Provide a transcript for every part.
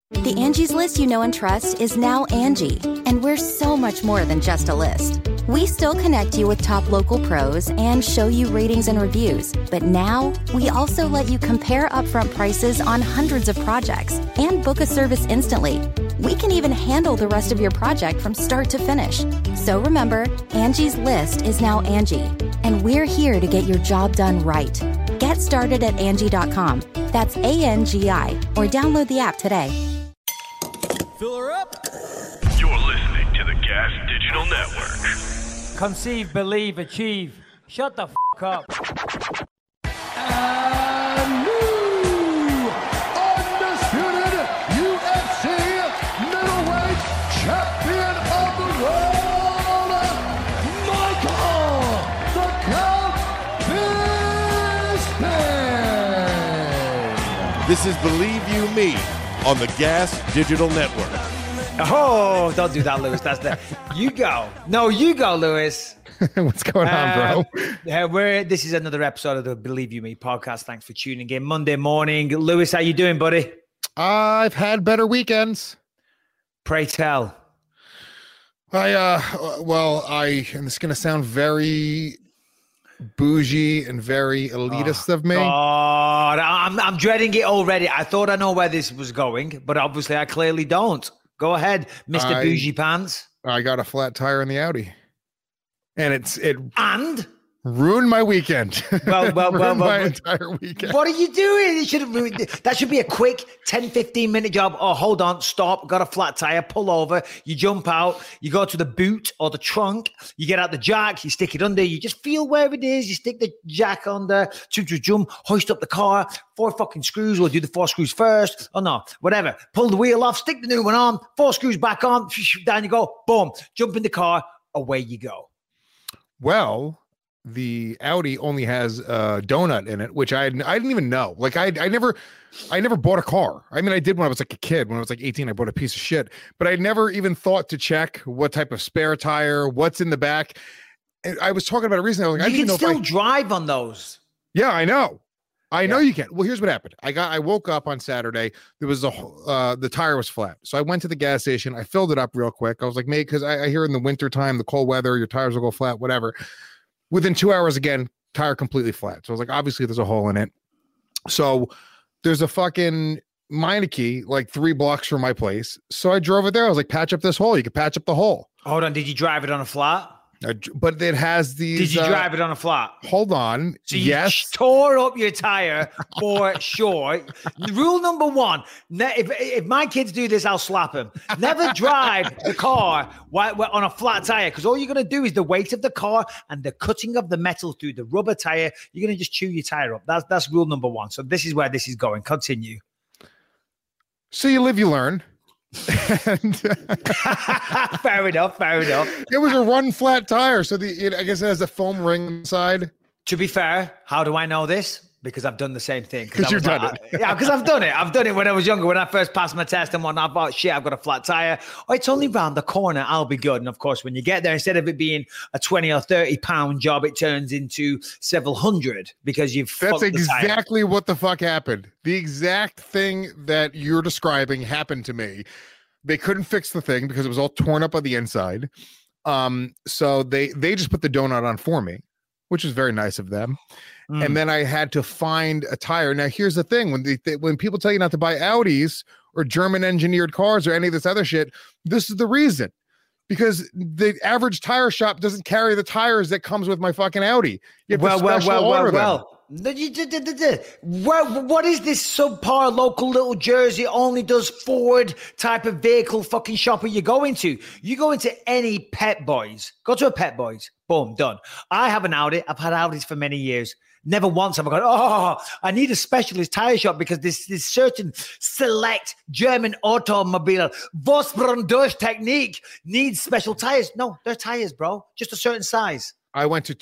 The Angie's List you know and trust is now Angie, and we're so much more than just a list. We still connect you with top local pros and show you ratings and reviews, but now we also let you compare upfront prices on hundreds of projects and book a service instantly. We can even handle the rest of your project from start to finish. So remember, Angie's List is now Angie, and we're here to get your job done right. Get started at Angie.com. That's ANGI, or download the app today. Fill her up. You're listening to the Gas Digital Network. Conceive, believe, achieve. Shut the f*** up. And new undisputed UFC middleweight champion of the world, Michael the Count Bisping. This is Believe You Me on the Gas Digital Network. Oh, don't do that, Lewis. That's the you go. No, you go, Lewis. What's going on, bro? This is another episode of the Believe You Me podcast. Thanks for tuning in. Monday morning. Lewis, how you doing, buddy? I've had better weekends. Pray tell. And it's going to sound very bougie and very elitist of me. God, I'm dreading it already. I thought I know where this was going, but obviously I clearly don't. Go ahead, Mr. Bougie Pants. I got a flat tire in the Audi, and it ruined my weekend. Well, my entire weekend. What are you doing? You should have ruined it. That should be a quick 10, 15 minute job. Oh, hold on, stop. Got a flat tire, pull over, you jump out, you go to the boot or the trunk, you get out the jack, you stick it under, you just feel where it is, you stick the jack under, jump, hoist up the car, 4 fucking screws, or do the 4 screws first. Oh no, whatever. Pull the wheel off, stick the new one on, 4 screws back on, down you go, boom, jump in the car, away you go. Well, the Audi only has a donut in it, which I didn't even know. Like I never bought a car. I mean, I did when I was like a kid. When I was like 18, I bought a piece of shit, but I never even thought to check what type of spare tire, what's in the back. And I was talking about it recently. I was like, you can still drive on those. Yeah, I know. I know you can. Well, here's what happened. I woke up on Saturday. There was the tire was flat. So I went to the gas station. I filled it up real quick. I was like, mate, because I hear in the winter time, the cold weather, your tires will go flat, whatever. Within 2 hours, again, tire completely flat. So I was like, obviously there's a hole in it. So there's a fucking Meineke like 3 blocks from my place. So I drove it there. I was like, patch up this hole. You could patch up the hole. Hold on. Did you drive it on a flat? But it has these. Did you drive it on a flat? Hold on. So you tore up your tire for sure. Rule number 1: if my kids do this, I'll slap them. Never drive the car on a flat tire, because all you're going to do is the weight of the car and the cutting of the metal through the rubber tire. You're going to just chew your tire up. That's rule number 1. So this is where this is going. Continue. So you live, you learn. And fair enough. It was a run flat tire, so I guess it has a foam ring inside. To be fair, how do I know this? Because I've done the same thing. Because you've done it. Yeah, because I've done it. I've done it when I was younger. When I first passed my test and whatnot, I thought, shit, I've got a flat tire. Oh, it's only round the corner. I'll be good. And of course, when you get there, instead of it being a 20 or 30 pound job, it turns into several hundred because you've. That's exactly what the fuck happened. The exact thing that you're describing happened to me. They couldn't fix the thing because it was all torn up on the inside. So they just put the donut on for me, which is very nice of them. And then I had to find a tire. Now, here's the thing. When people tell you not to buy Audis or German engineered cars or any of this other shit, this is the reason. Because the average tire shop doesn't carry the tires that comes with my fucking Audi. Well. What is this subpar local little Jersey only does Ford type of vehicle fucking shop are you going to? You go into any Pet Boys. Go to a Pet Boys. Boom, done. I have an Audi. I've had Audis for many years. Never once have I gone, I need a specialist tire shop because this certain select German automobile, Vossbrunn Technique, needs special tires. No, they're tires, bro. Just a certain size. I went to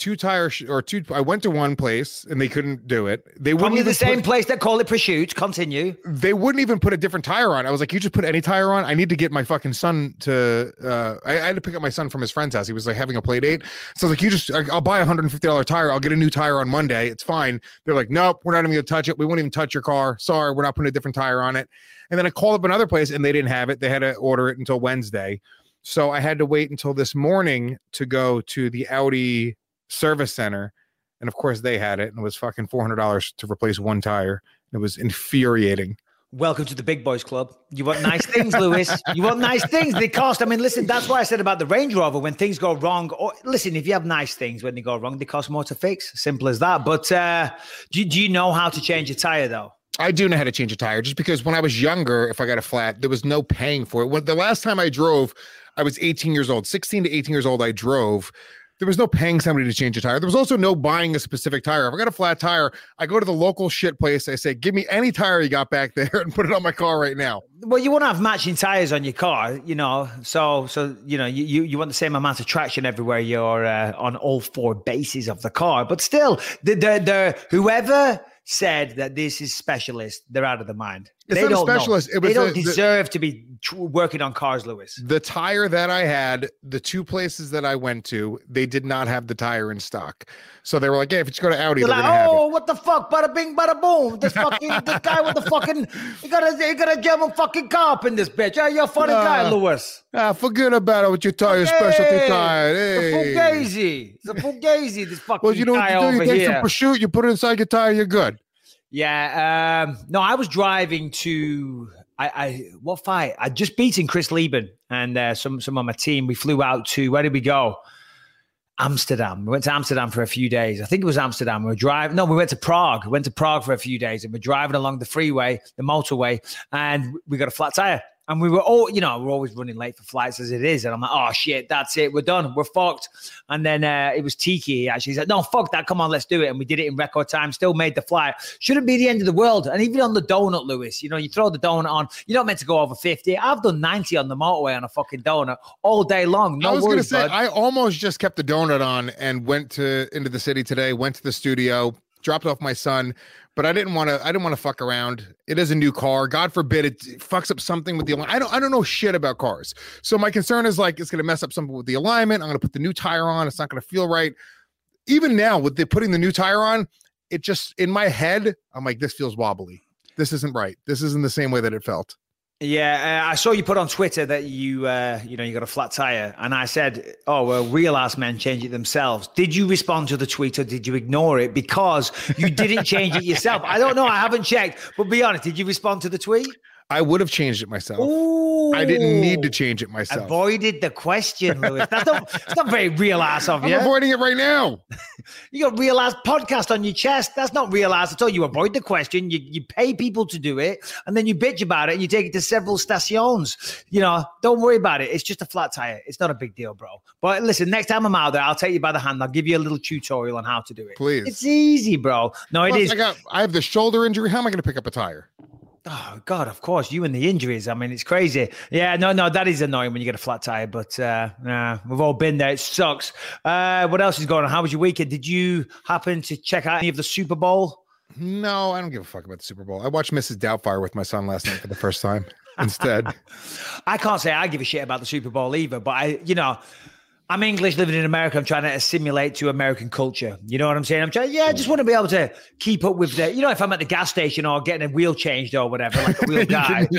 I went to one place and they couldn't do it. They Probably wouldn't the even same place that call it prosciutto. Continue. They wouldn't even put a different tire on. I was like, you just put any tire on? I need to get my fucking son to, I had to pick up my son from his friend's house. He was like having a play date. So I was like, I'll buy $150 tire. I'll get a new tire on Monday. It's fine. They're like, nope, we're not even going to touch it. We won't even touch your car. Sorry, we're not putting a different tire on it. And then I called up another place and they didn't have it. They had to order it until Wednesday. So I had to wait until this morning to go to the Audi service center. And of course they had it. And it was fucking $400 to replace one tire. It was infuriating. Welcome to the big boys club. You want nice things, Lewis. You want nice things. They cost. I mean, listen, that's why I said about the Range Rover when things go wrong. Or listen, if you have nice things when they go wrong, they cost more to fix. Simple as that. But do you know how to change a tire though? I do know how to change a tire just because when I was younger, if I got a flat, there was no paying for it. When the last time I drove, I was 18 years old, 16 to 18 years old. I drove. There was no paying somebody to change a tire. There was also no buying a specific tire. If I got a flat tire, I go to the local shit place. I say, give me any tire you got back there and put it on my car right now. Well, you want to have matching tires on your car, you know, so you know, you want the same amount of traction everywhere you're on all four bases of the car. But still, the whoever said that this is specialist, they're out of their mind. It's not a specialist. They don't deserve to be working on cars, Lewis. The tire that I had, the two places that I went to, they did not have the tire in stock. So they were like, "Hey, if you go to Audi, they're like, gonna have it." What the fuck? Bada bing, bada boom. This guy with the fucking, you got a German fucking car up in this bitch. Yeah, you're a funny guy, Lewis. Forget about it with your tire, specialty tire. Hey. It's a fugazi. This fucking you know what you do? You take some prosciutto, you put it inside your tire, you're good. Yeah. No, I was driving to what fight? I just beaten Chris Lieben and some of my team. We flew out to, where did we go? Amsterdam. We went to Amsterdam for a few days. I think it was Amsterdam. We went to Prague. We went to Prague for a few days and we're driving along the freeway, the motorway, and we got a flat tire. And we were all, you know, we're always running late for flights as it is. And I'm like, oh shit, that's it. We're done. We're fucked. And then it was Tiki actually. He's like, no, fuck that. Come on, let's do it. And we did it in record time. Still made the flight. Shouldn't be the end of the world. And even on the donut, Lewis, you know, you throw the donut on. You're not meant to go over 50. I've done 90 on the motorway on a fucking donut all day long. No, I was going to say, bud. I almost just kept the donut on and went into the city today, went to the studio, dropped off my son. But I didn't want to fuck around. It is a new car. God forbid it fucks up something with the alignment. I don't know shit about cars. So my concern is like, it's going to mess up something with the alignment. I'm going to put the new tire on. It's not going to feel right. Even now with putting the new tire on, it just, in my head, I'm like, this feels wobbly. This isn't right. This isn't the same way that it felt. Yeah, I saw you put on Twitter that you got a flat tire, and I said, "Oh, well, real ass men change it themselves." Did you respond to the tweet or did you ignore it because you didn't change it yourself? I don't know. I haven't checked, but be honest. Did you respond to the tweet? I would have changed it myself. Ooh, I didn't need to change it myself. Avoided the question, Lewis. It's not very real ass of you. I'm avoiding it right now. You got real ass podcast on your chest. That's not real ass at all. You avoid the question. You pay people to do it, and then you bitch about it, and you take it to several stations. You know, don't worry about it. It's just a flat tire. It's not a big deal, bro. But listen, next time I'm out there, I'll take you by the hand. I'll give you a little tutorial on how to do it. Please. It's easy, bro. No, it is. I have the shoulder injury. How am I going to pick up a tire? Oh, God, of course. You and the injuries. I mean, it's crazy. Yeah, no, that is annoying when you get a flat tire, but we've all been there. It sucks. What else is going on? How was your weekend? Did you happen to check out any of the Super Bowl? No, I don't give a fuck about the Super Bowl. I watched Mrs. Doubtfire with my son last night for the first time instead. I can't say I give a shit about the Super Bowl either, but I'm English living in America. I'm trying to assimilate to American culture. You know what I'm saying? I just want to be able to keep up with if I'm at the gas station or getting a wheel changed or whatever, like a wheel guy.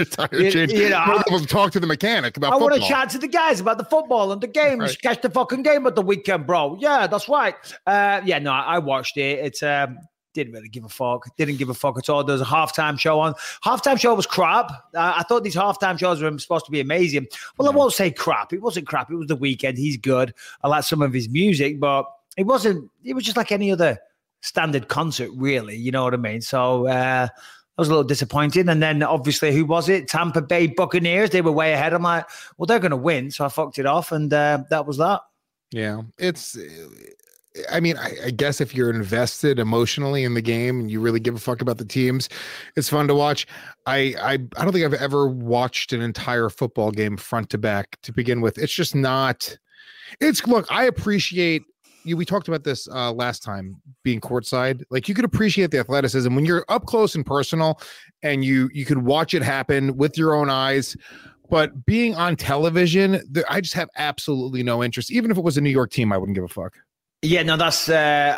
I talk to the mechanic about football. I want to chat to the guys about the football and the games. Right. Catch the fucking game at the weekend, bro. Yeah, that's right. I watched it. It's didn't really give a fuck. Didn't give a fuck at all. There was a halftime show on. Halftime show was crap. I thought these halftime shows were supposed to be amazing. Well, I won't say crap. It wasn't crap. It was The Weeknd. He's good. I like some of his music, but it wasn't. It was just like any other standard concert, really. You know what I mean? So I was a little disappointed. And then obviously, who was it? Tampa Bay Buccaneers. They were way ahead. I'm like, well, they're going to win. So I fucked it off, and that was that. Yeah, I mean, I guess if you're invested emotionally in the game and you really give a fuck about the teams, it's fun to watch. I don't think I've ever watched an entire football game front to back to begin with. It's just not. Look, I appreciate we talked about this last time being courtside. Like you could appreciate the athleticism when you're up close and personal and you could watch it happen with your own eyes. But being on television, I just have absolutely no interest. Even if it was a New York team, I wouldn't give a fuck. Yeah, no, that's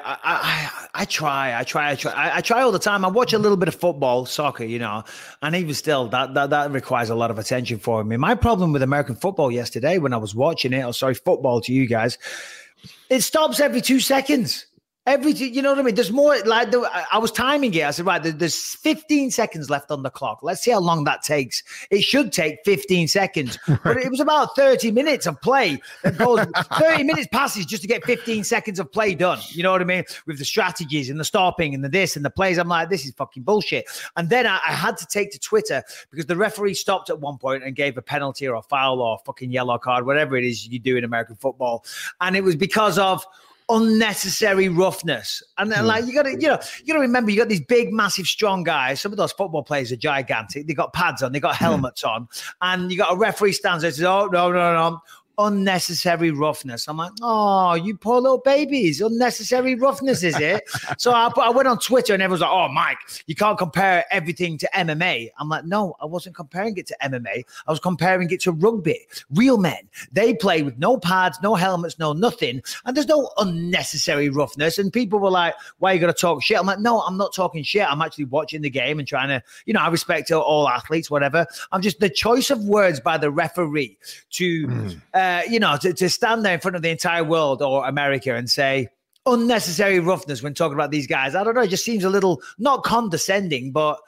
I try all the time. I watch a little bit of football, soccer, and even still that requires a lot of attention for me. My problem with American football yesterday when I was watching it, football to you guys, it stops every 2 seconds. You know what I mean? There's more, like, I was timing it. I said, right, there's 15 seconds left on the clock. Let's see how long that takes. It should take 15 seconds. Right. But it was about 30 minutes of play. That goes 30 minutes passes just to get 15 seconds of play done. You know what I mean? With the strategies and the stopping and the this and the plays. I'm like, this is fucking bullshit. And then I had to take to Twitter because the referee stopped at one point and gave a penalty or a foul or a fucking yellow card, whatever it is you do in American football. And it was because of unnecessary roughness. And then, like, you gotta remember, you got these big, massive, strong guys. Some of those football players are gigantic. They got pads on, they got helmets on, and you got a referee stands there and says, oh, no. Unnecessary roughness. I'm like, oh, you poor little babies. Unnecessary roughness, is it? So I went on Twitter and everyone's like, oh, Mike, you can't compare everything to MMA. I'm like, no, I wasn't comparing it to MMA. I was comparing it to rugby. Real men. They play with no pads, no helmets, no nothing. And there's no unnecessary roughness. And people were like, why are you going to talk shit? I'm like, no, I'm not talking shit. I'm actually watching the game and trying to, I respect all athletes, whatever. I'm just the choice of words by the referee to, to stand there in front of the entire world or America and say unnecessary roughness when talking about these guys. I don't know. It just seems a little, not condescending, but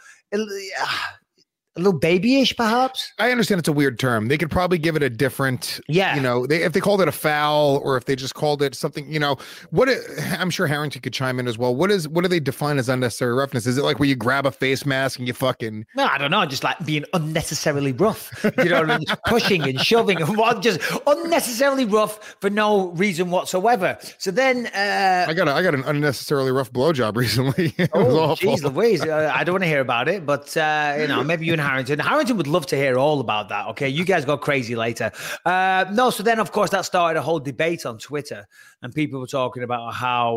a little babyish, perhaps. I understand it's a weird term. They could probably give it a different, if they called it a foul or if they just called it something, I'm sure Harrington could chime in as well. What do they define as unnecessary roughness? Is it like where you grab a face mask and you fucking... No, I don't know. Just like being unnecessarily rough, you know what I mean? Pushing and shoving and just unnecessarily rough for no reason whatsoever. So then... I got an unnecessarily rough blowjob recently. Oh, jeez Louise. I don't want to hear about it, but, maybe you and Harrington would love to hear all about that. Okay, you guys go crazy later. So then, of course, that started a whole debate on Twitter, and people were talking about how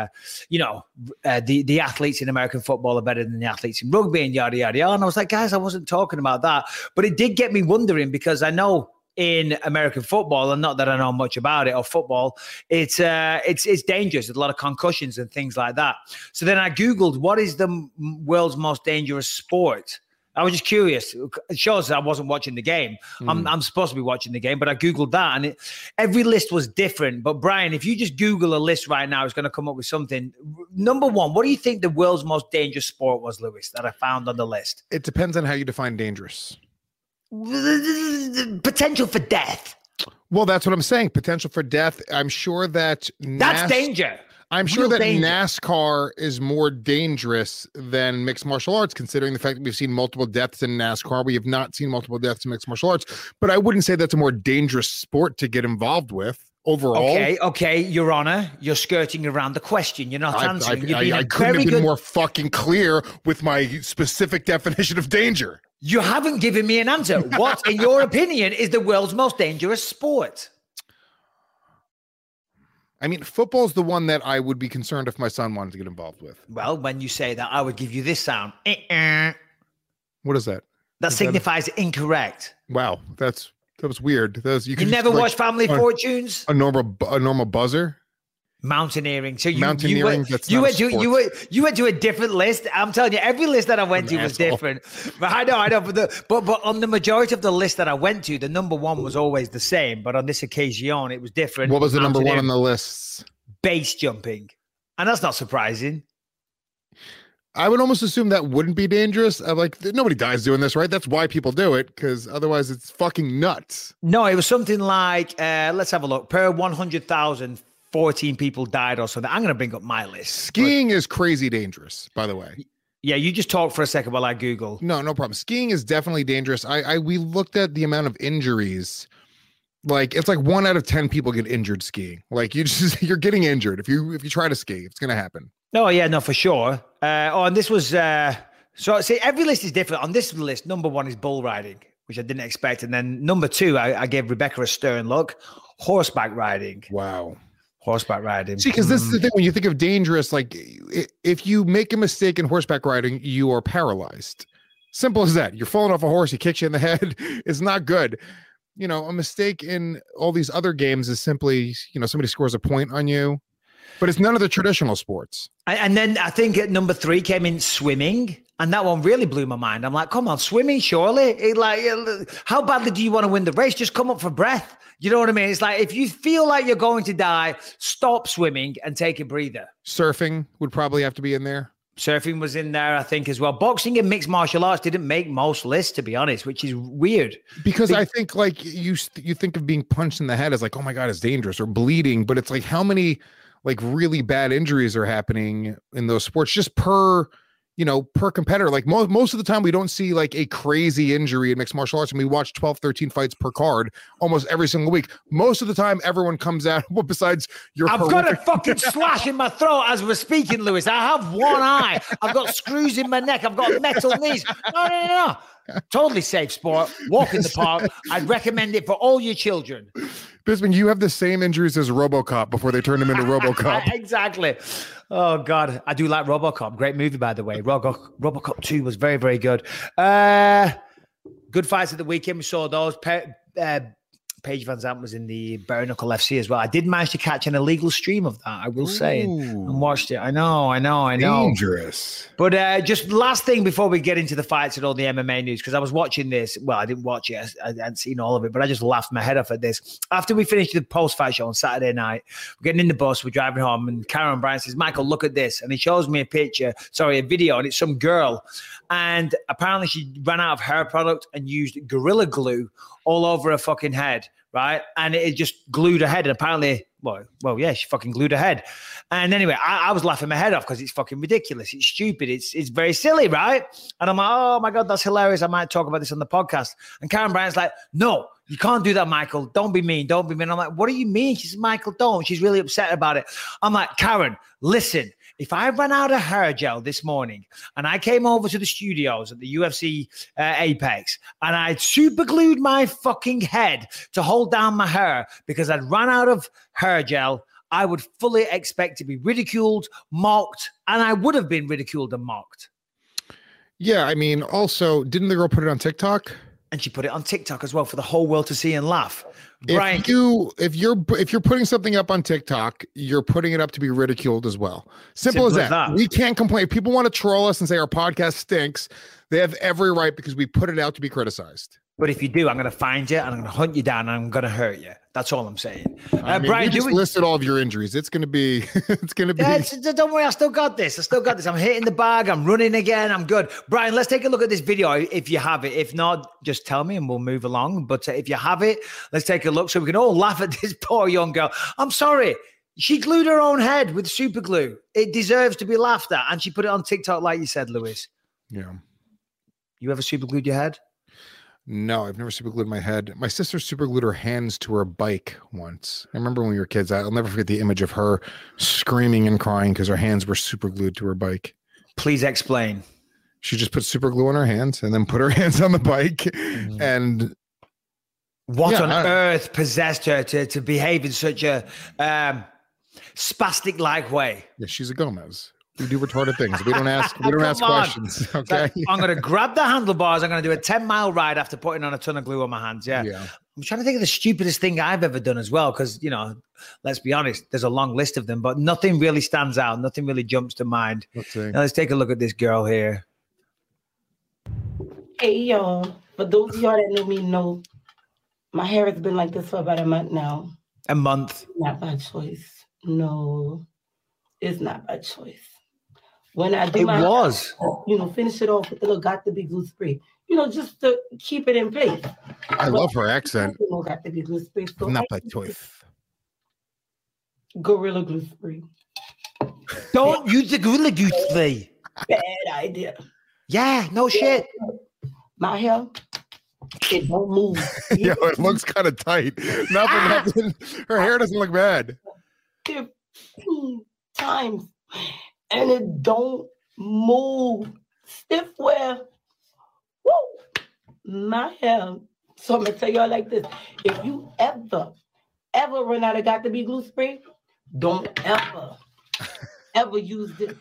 the athletes in American football are better than the athletes in rugby and yada yada yada. And I was like, guys, I wasn't talking about that, but it did get me wondering because I know in American football, and not that I know much about it or football, it's dangerous. There's a lot of concussions and things like that. So then I Googled what is the world's most dangerous sport. I was just curious. It shows that I wasn't watching the game. I'm supposed to be watching the game, but I Googled that and every list was different. But Brian, if you just Google a list right now, it's going to come up with something. Number one, what do you think the world's most dangerous sport was, Lewis, that I found on the list? It depends on how you define dangerous. Potential for death. Well, that's what I'm saying. Potential for death. I'm sure that... That's danger. I'm sure that NASCAR is more dangerous than mixed martial arts, considering the fact that we've seen multiple deaths in NASCAR. We have not seen multiple deaths in mixed martial arts, but I wouldn't say that's a more dangerous sport to get involved with overall. Okay, Your Honor, you're skirting around the question. You're not answering. I couldn't have been more fucking clear with my specific definition of danger. You haven't given me an answer. What, in your opinion, is the world's most dangerous sport? I mean, football's the one that I would be concerned if my son wanted to get involved with. Well, when you say that, I would give you this sound. What is that? That signifies incorrect. Wow, that was weird. You never watch Family Fortunes? A normal buzzer? Mountaineering. So you went to a different list. I'm telling you, every list that I went to was different. But I know. But on the majority of the list that I went to, the number one was always the same. But on this occasion, it was different. What was the number one on the list? Base jumping, and that's not surprising. I would almost assume that wouldn't be dangerous. I'm like, nobody dies doing this, right? That's why people do it, because otherwise it's fucking nuts. No, it was something like, let's have a look. Per 100,000. 14 people died or something. I'm going to bring up my list. Skiing is crazy dangerous, by the way. Yeah, you just talk for a second while I Google. No problem. Skiing is definitely dangerous. We looked at the amount of injuries. Like, it's like 1 out of 10 people get injured skiing. Like, you're getting injured. If you try to ski, it's going to happen. Oh, yeah, no, for sure. And this was, so see, every list is different. On this list, number one is bull riding, which I didn't expect. And then number two, I gave Rebecca a stern look, horseback riding. Wow. Horseback riding. See, because this is the thing, when you think of dangerous, like if you make a mistake in horseback riding, you are paralyzed. Simple as that. You're falling off a horse, he kicks you in the head. It's not good. You know, a mistake in all these other games is simply, you know, somebody scores a point on you, but it's none of the traditional sports. And then I think at number 3 came in swimming. And that one really blew my mind. I'm like, come on, swimming, surely? How badly do you want to win the race? Just come up for breath. You know what I mean? It's like, if you feel like you're going to die, stop swimming and take a breather. Surfing would probably have to be in there. Surfing was in there, I think, as well. Boxing and mixed martial arts didn't make most lists, to be honest, which is weird. Because I think, like, you think of being punched in the head as like, oh my God, it's dangerous, or bleeding. But it's like, how many, like, really bad injuries are happening in those sports just per competitor? Like most of the time we don't see like a crazy injury in mixed martial arts, and we watch 12, 13 fights per card almost every single week. Most of the time everyone comes out, well, besides your I've got a fucking slash in my throat as we're speaking, Lewis. I have one eye. I've got screws in my neck. I've got metal knees. No. Totally safe sport. Walk in the park. I'd recommend it for all your children. Bisman, you have the same injuries as RoboCop before they turned him into RoboCop. Exactly. Oh, God. I do like RoboCop. Great movie, by the way. RoboCop 2 was very, very good. Good fights at the weekend. We saw those. Paige Van Zandt was in the Bare Knuckle FC as well. I did manage to catch an illegal stream of that, I will say, and watched it. I know. Dangerous. But just last thing before we get into the fights and all the MMA news, because I was watching this. Well, I didn't watch it. I hadn't seen all of it, but I just laughed my head off at this. After we finished the post-fight show on Saturday night, we're getting in the bus, we're driving home, and Karen Bryan says, Michael, look at this. And he shows me a video, and it's some girl. And apparently she ran out of hair product and used Gorilla Glue all over her fucking head, right? And it just glued her head. And apparently, well, yeah, she fucking glued her head. And anyway, I was laughing my head off because it's fucking ridiculous. It's stupid. It's very silly, right? And I'm like, oh my God, that's hilarious. I might talk about this on the podcast. And Karen Bryan's like, no, you can't do that, Michael. Don't be mean. Don't be mean. I'm like, what do you mean? She says, Michael, don't. She's really upset about it. I'm like, Karen, listen. If I ran out of hair gel this morning and I came over to the studios at the UFC Apex and I'd super glued my fucking head to hold down my hair because I'd run out of hair gel, I would fully expect to be ridiculed, mocked, and I would have been ridiculed and mocked. Yeah, I mean, also, didn't the girl put it on TikTok? And she put it on TikTok as well for the whole world to see and laugh. Brian, if you're putting something up on TikTok, you're putting it up to be ridiculed as well. Simple as that. We can't complain. If people want to troll us and say our podcast stinks, they have every right because we put it out to be criticized. But if you do, I'm going to find you and I'm going to hunt you down and I'm going to hurt you. That's all I'm saying. Brian, you just listed all of your injuries. It's going to be. Don't worry, I still got this. I'm hitting the bag. I'm running again. I'm good. Brian, let's take a look at this video if you have it. If not, just tell me and we'll move along. But if you have it, let's take a look so we can all laugh at this poor young girl. I'm sorry. She glued her own head with super glue. It deserves to be laughed at. And she put it on TikTok like you said, Lewis. Yeah. You ever super glued your head? No, I've never super glued my head. My sister super glued her hands to her bike once. I remember when we were kids, I'll never forget the image of her screaming and crying because her hands were super glued to her bike. Please explain. She just put super glue on her hands and then put her hands on the bike. And what on earth possessed her to behave in such a spastic-like way? Yeah, she's a Gomez. We do retarded things. We don't ask questions. Okay. I'm going to grab the handlebars. I'm going to do a 10-mile ride after putting on a ton of glue on my hands. Yeah. I'm trying to think of the stupidest thing I've ever done as well. Because, let's be honest, there's a long list of them, but nothing really stands out. Nothing really jumps to mind. Now, let's take a look at this girl here. Hey, y'all. For those of y'all that know me, know my hair has been like this for about a month now. A month? Not by choice. No, it's not by choice. When I do finish it off with the little Got to Be glue spray, just to keep it in place. I love her accent. Got to Be glue spray. So not by choice. Gorilla Glue spray. Don't use the Gorilla Glue spray. Bad idea. Yeah, no shit. My hair, it don't move. Yo, it looks kind of tight. Nothing. Her hair doesn't look bad. 15 times. And it don't move. Stiff wear. Woo! My hair. So I'm going to tell y'all like this. If you ever run out of Got to Be glue spray, Don't ever use this.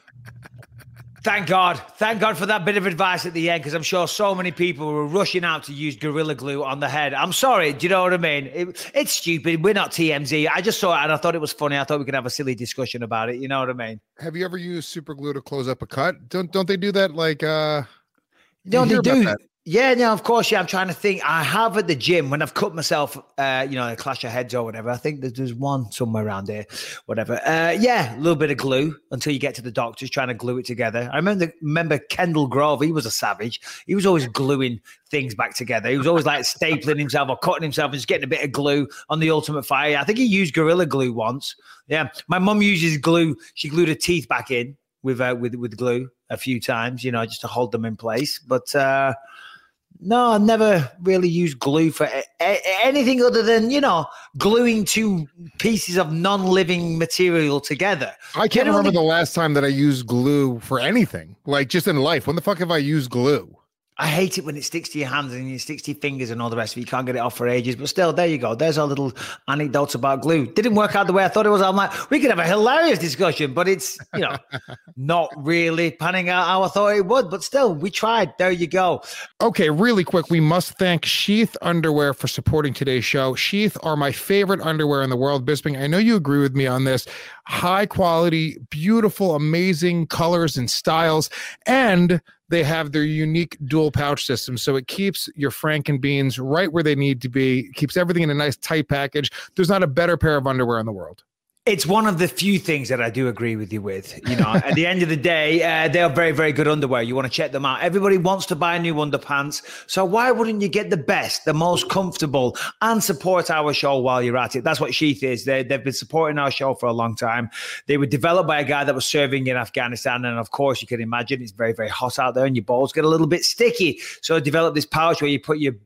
Thank God for that bit of advice at the end, because I'm sure so many people were rushing out to use Gorilla Glue on the head. I'm sorry, do you know what I mean? It's stupid. We're not TMZ. I just saw it and I thought it was funny. I thought we could have a silly discussion about it. You know what I mean? Have you ever used super glue to close up a cut? Don't they do that? Like, no, they do. Yeah, no, of course. Yeah, I'm trying to think. I have at the gym when I've cut myself, a clash of heads or whatever. I think there's one somewhere around here, whatever. Yeah, a little bit of glue until you get to the doctors trying to glue it together. I remember Kendall Grove. He was a savage. He was always gluing things back together. He was always like stapling himself or cutting himself and just getting a bit of glue on the Ultimate Fighter. I think he used Gorilla Glue once. Yeah, my mum uses glue. She glued her teeth back in with glue a few times, just to hold them in place. But no, I've never really used glue for anything other than, gluing two pieces of non-living material together. I can't remember the last time that I used glue for anything, like just in life. When the fuck have I used glue? I hate it when it sticks to your hands and it sticks to your fingers and all the rest of it. You can't get it off for ages. But still, there you go. There's our little anecdotes about glue. Didn't work out the way I thought it was. I'm like, we could have a hilarious discussion, but it's, not really panning out how I thought it would. But still, we tried. There you go. Okay, really quick. We must thank Sheath Underwear for supporting today's show. Sheath are my favorite underwear in the world. Bisping, I know you agree with me on this. High quality, beautiful, amazing colors and styles. And they have their unique dual pouch system. So it keeps your Franken beans right where they need to be, keeps everything in a nice tight package. There's not a better pair of underwear in the world. It's one of the few things that I do agree with you with. At the end of the day, they are very, very good underwear. You want to check them out. Everybody wants to buy new underpants. So why wouldn't you get the best, the most comfortable, and support our show while you're at it? That's what Sheath is. They've been supporting our show for a long time. They were developed by a guy that was serving in Afghanistan. And of course, you can imagine it's very, very hot out there and your balls get a little bit sticky. So I developed this pouch where you put your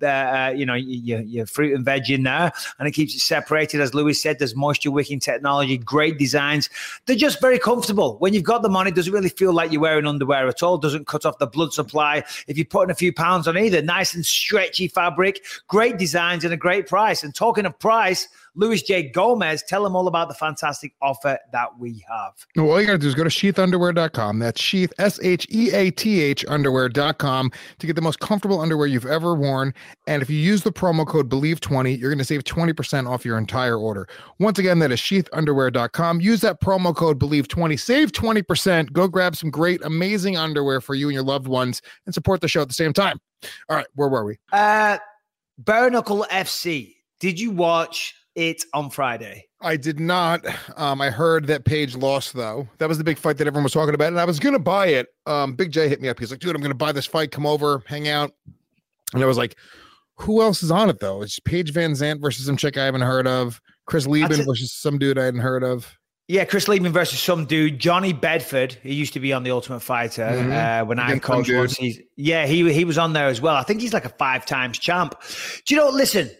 fruit and veg in there and it keeps it separated. As Lewis said, there's moisture wicking technology. Great designs. They're just very comfortable. When you've got them on, it doesn't really feel like you're wearing underwear at all. Doesn't cut off the blood supply. If you're putting a few pounds on either, nice and stretchy fabric, great designs and a great price. And talking of price, Luis J. Gomez, tell them all about the fantastic offer that we have. Well, all you got to do is go to sheathunderwear.com. That's Sheath, SHEATH underwear.com to get the most comfortable underwear you've ever worn. And if you use the promo code BELIEVE20, you're going to save 20% off your entire order. Once again, that is sheathunderwear.com. Use that promo code BELIEVE20. Save 20%. Go grab some great, amazing underwear for you and your loved ones and support the show at the same time. All right, where were we? Bare Knuckle FC. Did you watch it on Friday? I did not. I heard that Paige lost, though. That was the big fight that everyone was talking about, and I was going to buy it. Big J hit me up. He's like, dude, I'm going to buy this fight. Come over, hang out. And I was like, who else is on it, though? It's Paige Van Zandt versus some chick I haven't heard of. Chris Lieben versus some dude I hadn't heard of. Yeah, Chris Lieben versus some dude. Johnny Bedford, he used to be on The Ultimate Fighter when I coached once. He was on there as well. I think he's like a 5-time champ. Do you know, listen,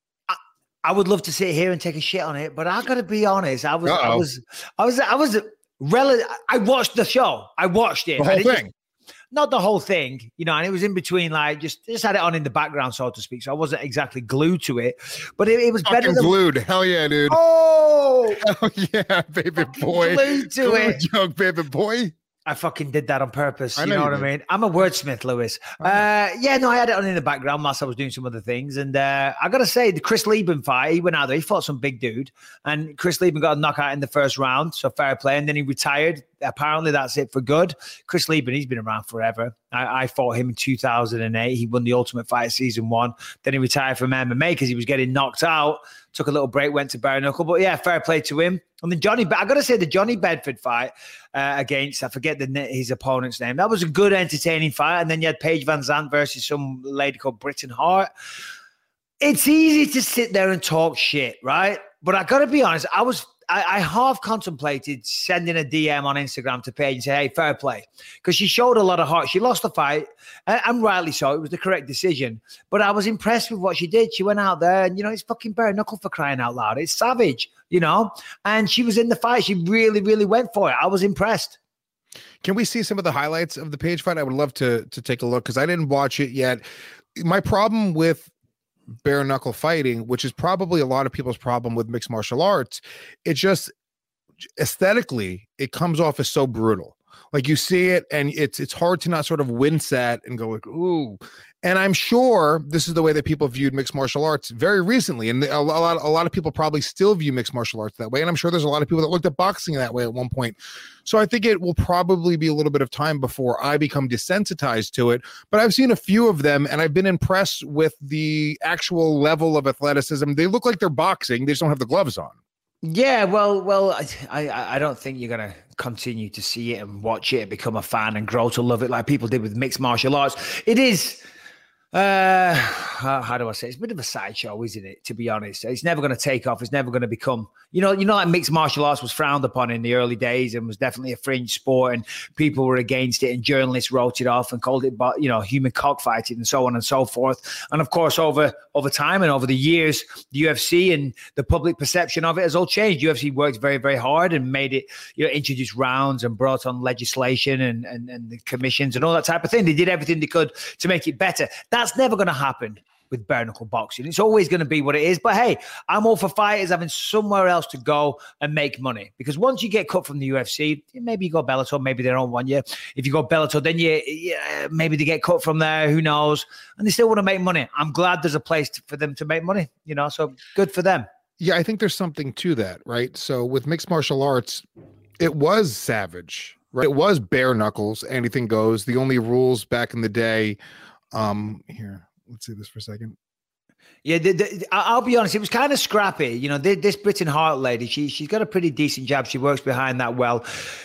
I would love to sit here and take a shit on it, but I got to be honest. I watched the show. I watched it. The whole thing. Not the whole thing, and it was in between, like just had it on in the background, so to speak. So I wasn't exactly glued to it, but it was better than glued. Hell yeah, dude. Oh, hell yeah, baby boy. Glued to it. Joke, baby boy. I fucking did that on purpose. You know what I mean? I'm a wordsmith, Lewis. I had it on in the background whilst I was doing some other things. And I got to say, the Chris Lieben fight, he went out there, he fought some big dude. And Chris Lieben got a knockout in the first round, so fair play. And then he retired. Apparently, that's it for good. Chris Lieben, he's been around forever. I fought him in 2008. He won the Ultimate Fighter Season 1. Then he retired from MMA because he was getting knocked out. Took a little break, went to bare knuckle. But yeah, fair play to him. And then I got to say, the Johnny Bedford fight against, I forget his opponent's name. That was a good, entertaining fight. And then you had Paige Van Zandt versus some lady called Britton Hart. It's easy to sit there and talk shit, right? But I got to be honest, I half contemplated sending a DM on Instagram to Paige and say, hey, fair play. Because she showed a lot of heart. She lost the fight, and rightly so. It was the correct decision. But I was impressed with what she did. She went out there, and, it's fucking bare knuckle for crying out loud. It's savage, And she was in the fight. She really, really went for it. I was impressed. Can we see some of the highlights of the Paige fight? I would love to take a look because I didn't watch it yet. My problem with bare knuckle fighting, which is probably a lot of people's problem with mixed martial arts, it's just aesthetically, it comes off as so brutal. Like you see it and it's hard to not sort of wince at and go like, ooh. And I'm sure this is the way that people viewed mixed martial arts very recently. And a lot of people probably still view mixed martial arts that way. And I'm sure there's a lot of people that looked at boxing that way at one point. So I think it will probably be a little bit of time before I become desensitized to it. But I've seen a few of them and I've been impressed with the actual level of athleticism. They look like they're boxing. They just don't have the gloves on. Yeah, well, I don't think you're going to continue to see it and watch it and become a fan and grow to love it like people did with mixed martial arts. It is, how do I say? It's a bit of a sideshow, isn't it? To be honest, it's never going to take off. It's never going to become, like mixed martial arts was frowned upon in the early days and was definitely a fringe sport, and people were against it, and journalists wrote it off and called it, human cockfighting and so on and so forth. And of course, over time and over the years, the UFC and the public perception of it has all changed. UFC worked very, very hard and made it, introduced rounds and brought on legislation and the commissions and all that type of thing. They did everything they could to make it better. That's never going to happen with bare knuckle boxing. It's always going to be what it is. But hey, I'm all for fighters having somewhere else to go and make money. Because once you get cut from the UFC, maybe you go Bellator, maybe they don't want you. If you go Bellator, then maybe they get cut from there, who knows? And they still want to make money. I'm glad there's a place for them to make money, so good for them. Yeah, I think there's something to that, right? So with mixed martial arts, it was savage, right? It was bare knuckles, anything goes. The only rules back in the day, here, let's see this for a second. Yeah, I'll be honest, it was kind of scrappy. This Britain Hart lady, she's got a pretty decent jab. She works behind that well.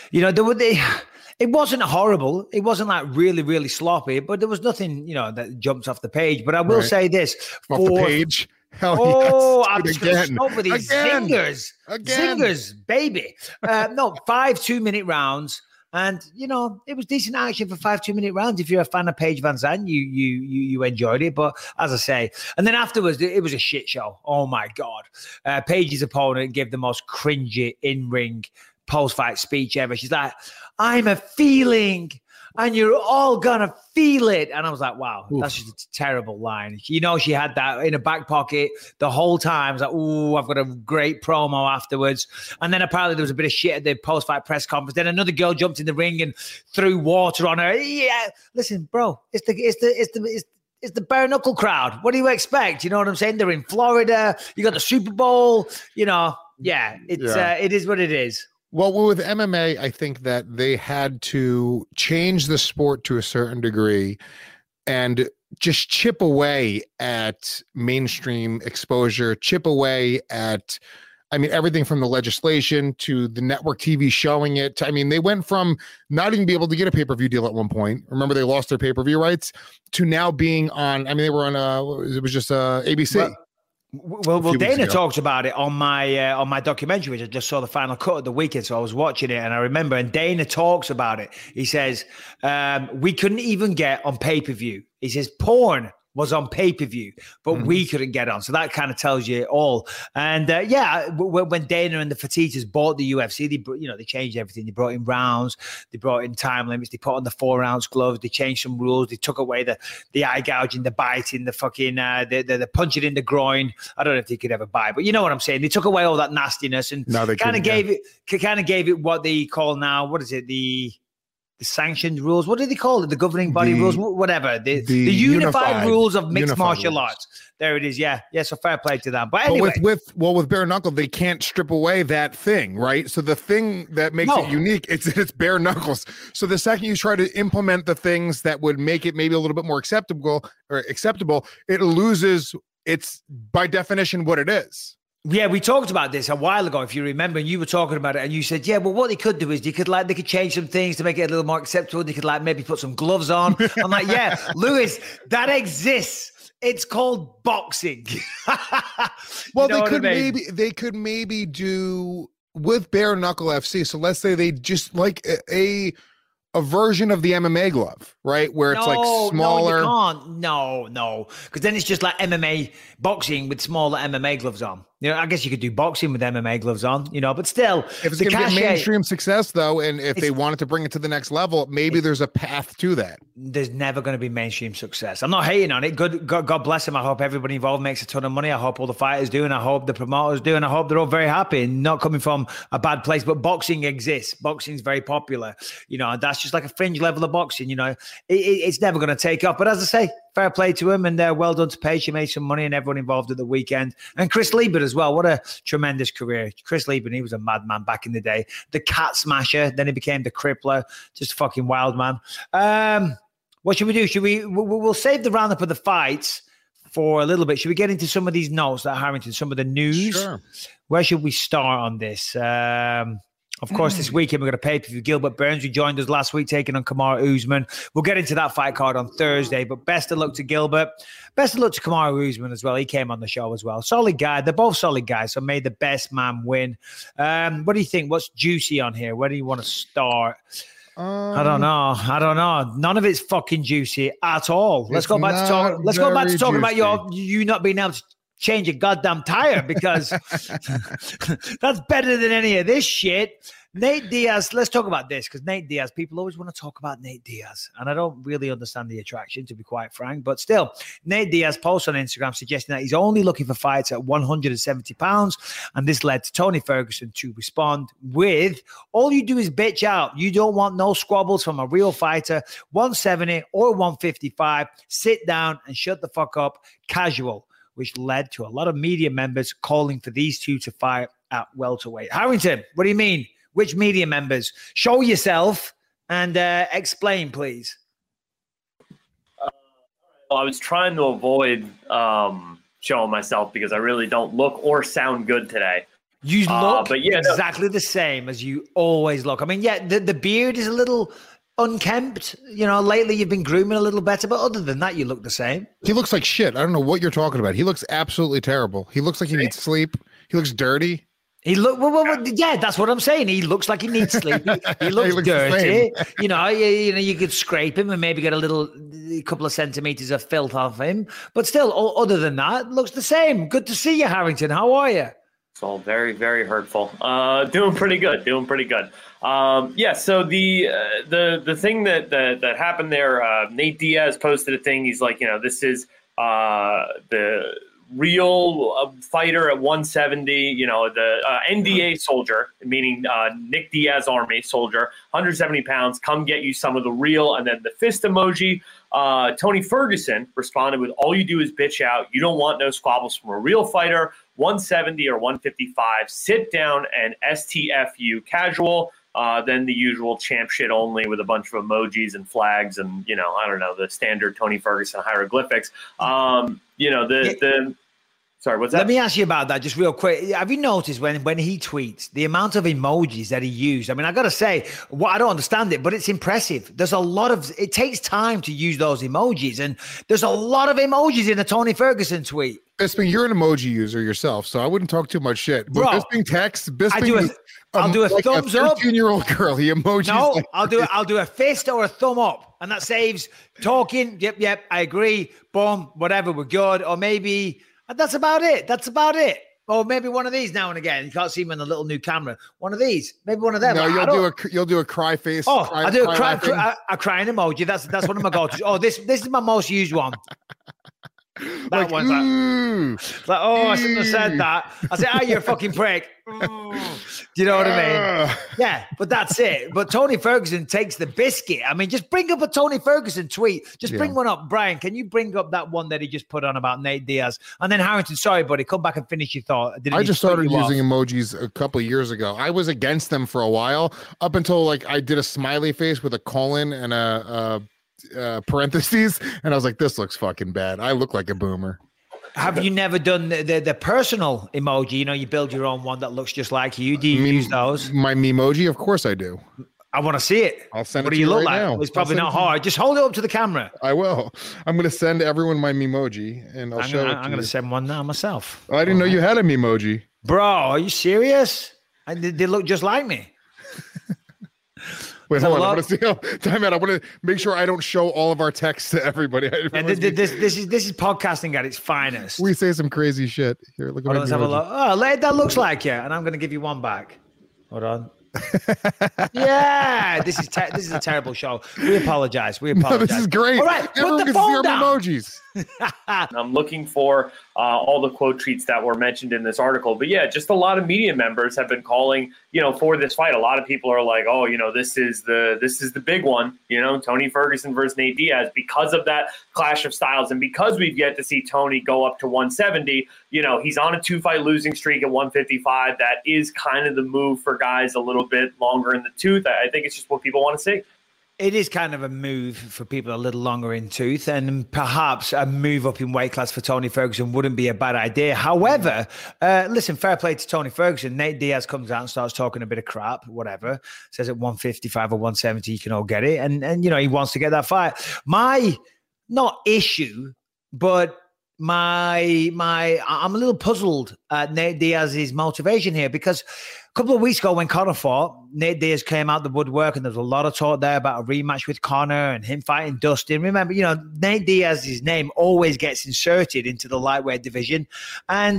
It wasn't horrible. It wasn't like really, really sloppy, but there was nothing, that jumped off the page. But I will say this. Off the page? Hell yes. I'm just going to stop with these zingers. Zingers, baby. No, 5 2-minute rounds. And, it was decent action for 5 2-minute rounds. If you're a fan of Paige Van Zandt, you enjoyed it. But as I say, and then afterwards, it was a shit show. Oh, my God. Paige's opponent gave the most cringy in-ring post-fight speech ever. She's like, I'm a feeling, and you're all going to feel it. And I was like, wow, that's just a terrible line. She had that in her back pocket the whole time. I was like, ooh, I've got a great promo afterwards. And then apparently there was a bit of shit at the post-fight press conference. Then another girl jumped in the ring and threw water on her. Yeah, listen, bro, it's the bare knuckle crowd. What do you expect? You know what I'm saying? They're in Florida. You got the Super Bowl. It is what it is. Well, with MMA, I think that they had to change the sport to a certain degree and just chip away at mainstream exposure, chip away at, everything from the legislation to the network TV showing it. They went from not even be able to get a pay-per-view deal at one point. Remember, they lost their pay-per-view rights to now being on, they were on, it was just ABC. Well, Dana talked about it on my documentary, which I just saw the final cut of the weekend, so I was watching it, and I remember, and Dana talks about it. He says, we couldn't even get on pay-per-view. He says, porn was on pay-per-view, but we couldn't get on. So that kind of tells you all. And when Dana and the Fertittas bought the UFC, they changed everything. They brought in rounds, they brought in time limits, they put on the 4-ounce gloves, they changed some rules, they took away the eye gouging, the biting, the fucking the punching in the groin. I don't know if they could ever buy, but you know what I'm saying. They took away all that nastiness and kind of gave it what they call now, what is it, the sanctioned rules. What do they call it? The governing body rules, whatever. The unified rules of mixed martial arts. There it is. Yeah. So fair play to them. But anyway, with bare knuckle, they can't strip away that thing, right? So the thing that makes it unique, it's bare knuckles. So the second you try to implement the things that would make it maybe a little bit more acceptable, it loses its by definition what it is. Yeah, we talked about this a while ago, if you remember, and you were talking about it, and you said, yeah, well, what they could do is they could change some things to make it a little more acceptable. They could maybe put some gloves on. I'm like, yeah, Lewis, that exists. It's called boxing. Well, they could maybe do with bare knuckle FC. So let's say they just like a version of the MMA glove, right? Where it's smaller. No, you can't. No. Because then it's just like MMA boxing with smaller MMA gloves on. You know, I guess you could do boxing with MMA gloves on, you know, but still, if it's going to get mainstream success, though, and if they wanted to bring it to the next level, maybe there's a path to that. There's never going to be mainstream success. I'm not hating on it. God bless him. I hope everybody involved makes a ton of money. I hope all the fighters do, and I hope the promoters do, and I hope they're all very happy and not coming from a bad place. But boxing exists. Boxing's very popular, you know, and that's just like a fringe level of boxing, you know. It's never going to take off. But as I say, fair play to him, and well done to Paige. She made some money, and everyone involved at the weekend. And Chris Lieben as well. What a tremendous career. Chris Lieben, he was a madman back in the day. The cat smasher, then he became the crippler. Just a fucking wild man. What should we do? We'll save the roundup of the fights for a little bit. Should we get into some of these notes that Harrington, some of the news? Sure. Where should we start on this? Of course, this weekend we're going to pay-per-view Gilbert Burns, who joined us last week, taking on Kamaru Usman. We'll get into that fight card on Thursday, but best of luck to Gilbert. Best of luck to Kamaru Usman as well. He came on the show as well. Solid guy. They're both solid guys, so may the best man win. What do you think? What's juicy on here? Where do you want to start? I don't know. None of it's fucking juicy at all. Let's go back to talking about you not being able to change a goddamn tire, because that's better than any of this shit. Nate Diaz, let's talk about this, because Nate Diaz, people always want to talk about Nate Diaz, and I don't really understand the attraction, to be quite frank, but still, Nate Diaz posts on Instagram suggesting that he's only looking for fights at 170 pounds, and this led to Tony Ferguson to respond with, all you do is bitch out. You don't want no squabbles from a real fighter, 170 or 155, sit down and shut the fuck up, casual, which led to a lot of media members calling for these two to fight at welterweight. Harrington, what do you mean? Which media members? Show yourself and explain, please. I was trying to avoid showing myself because I really don't look or sound good today. You look exactly the same as you always look. I mean, yeah, the beard is a little unkempt. You know, lately you've been grooming a little better, but other than that, you look the same. He looks like shit. I don't know what you're talking about. He looks absolutely terrible. He looks like he needs sleep. He looks dirty. Yeah, that's what I'm saying. He looks like he needs sleep. He looks dirty. You know, you could scrape him and maybe get a couple of centimeters of filth off him. But still, other than that, looks the same. Good to see you, Harrington. How are you? It's all very, very hurtful. Doing pretty good. Yeah. So the thing that happened there, Nate Diaz posted a thing. He's like, you know, this is the real fighter at 170, you know, the NDA soldier, meaning Nick Diaz Army soldier, 170 pounds, come get you some of the real, and then the fist emoji. Tony Ferguson responded with, all you do is bitch out. You don't want no squabbles from a real fighter, 170 or 155. Sit down and STFU casual. Then the usual champ shit only with a bunch of emojis and flags and, you know, I don't know, the standard Tony Ferguson hieroglyphics. You know, sorry, what's that? Let me ask you about that just real quick. Have you noticed when he tweets the amount of emojis that he used? I mean, I got to say, I don't understand it, but it's impressive. It takes time to use those emojis, and there's a lot of emojis in a Tony Ferguson tweet. Bisping, you're an emoji user yourself, so I wouldn't talk too much shit. But Bisping texts, I'll do a thumbs up. 13-year-old girl, he emojis. No, I'll do a fist or a thumb up, and that saves talking. Yep, I agree. Boom, whatever, we're good. Or maybe that's about it. Or maybe one of these now and again. You can't see him in the little new camera. One of these, maybe one of them. No, you'll do a cry face. Oh, I do a crying emoji. That's one of my go-tos. Oh, this is my most used one. That one's like, oh, I shouldn't have said that. I said, you're a fucking prick. Do you know what I mean? Yeah, but that's it. But Tony Ferguson takes the biscuit. I mean, just bring up a Tony Ferguson tweet. Bring one up. Brian, can you bring up that one that he just put on about Nate Diaz? And then Harrington, sorry, buddy, come back and finish your thought. I just started using emojis a couple of years ago. I was against them for a while, up until like I did a smiley face with a colon and a parentheses, and I was like, this looks fucking bad. I look like a boomer. Have you never done the personal emoji? You know, you build your own one that looks just like you. Do you use those? My Memoji? Of course I do. I want to see it. I'll send it to you. What do you look like? Now. It's probably not hard. Just hold it up to the camera. I will. I'm going to send everyone my Memoji, and I'll show it to you. I'm going to send one now myself. I didn't know you had a Memoji. Bro, are you serious? They look just like me. Wait, hold on. I want to see how. Time out. I want to make sure I don't show all of our texts to everybody. And this is podcasting at its finest. We say some crazy shit here. Look at let's have a look. Oh, that looks like you, and I'm going to give you one back. Hold on. Yeah, this is a terrible show. We apologize. No, this is great. All right, everyone put the can see phone down. Emojis. I'm looking for all the quote tweets that were mentioned in this article. But yeah, just a lot of media members have been calling, for this fight. A lot of people are like, oh, this is the big one, Tony Ferguson versus Nate Diaz, because of that clash of styles. And because we've yet to see Tony go up to 170, he's on a 2-fight losing streak at 155. That is kind of the move for guys a little bit longer in the tooth. I think it's just what people want to see. It is kind of a move for people a little longer in tooth, and perhaps a move up in weight class for Tony Ferguson wouldn't be a bad idea. However, listen, fair play to Tony Ferguson. Nate Diaz comes out and starts talking a bit of crap, whatever, says at 155 or 170 you can all get it, and he wants to get that fight. My not issue, but I'm a little puzzled at Nate Diaz's motivation here, because a couple of weeks ago when Conor fought, Nate Diaz came out the woodwork, and there was a lot of talk there about a rematch with Conor and him fighting Dustin. Remember, Nate Diaz's name always gets inserted into the lightweight division, and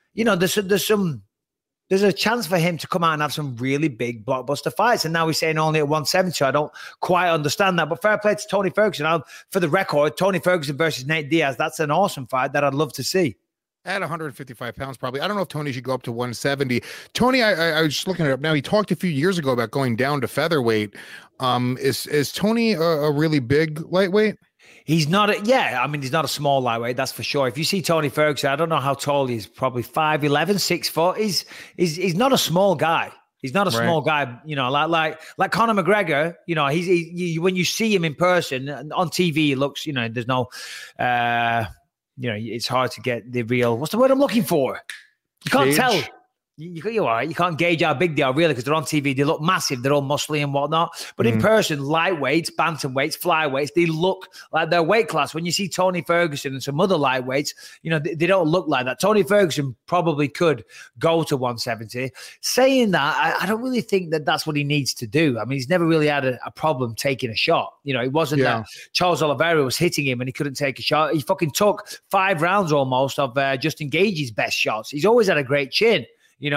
there's a chance for him to come out and have some really big blockbuster fights. And now he's saying only at 170. I don't quite understand that. But fair play to Tony Ferguson. For the record, Tony Ferguson versus Nate Diaz, that's an awesome fight that I'd love to see. At 155 pounds, probably. I don't know if Tony should go up to 170. Tony, I was just looking it up now. He talked a few years ago about going down to featherweight. Is Tony a really big lightweight? He's not he's not a small lightweight, that's for sure. If you see Tony Ferguson, I don't know how tall he is, probably 5'11", 6 foot. He's not a small guy. He's not a small guy, like Conor McGregor. When you see him in person on TV, he looks, there's no, it's hard to get the real. What's the word I'm looking for? You can't tell. You can't gauge how big they are really, because they're on TV. They look massive. They're all muscly and whatnot. But in person, lightweights, bantamweights, flyweights, they look like their weight class. When you see Tony Ferguson and some other lightweights, they don't look like that. Tony Ferguson probably could go to 170. Saying that, I don't really think that that's what he needs to do. I mean, he's never really had a problem taking a shot. It wasn't that Charles Oliveira was hitting him and he couldn't take a shot. He fucking took 5 rounds almost of Justin Gaethje's best shots. He's always had a great chin. He's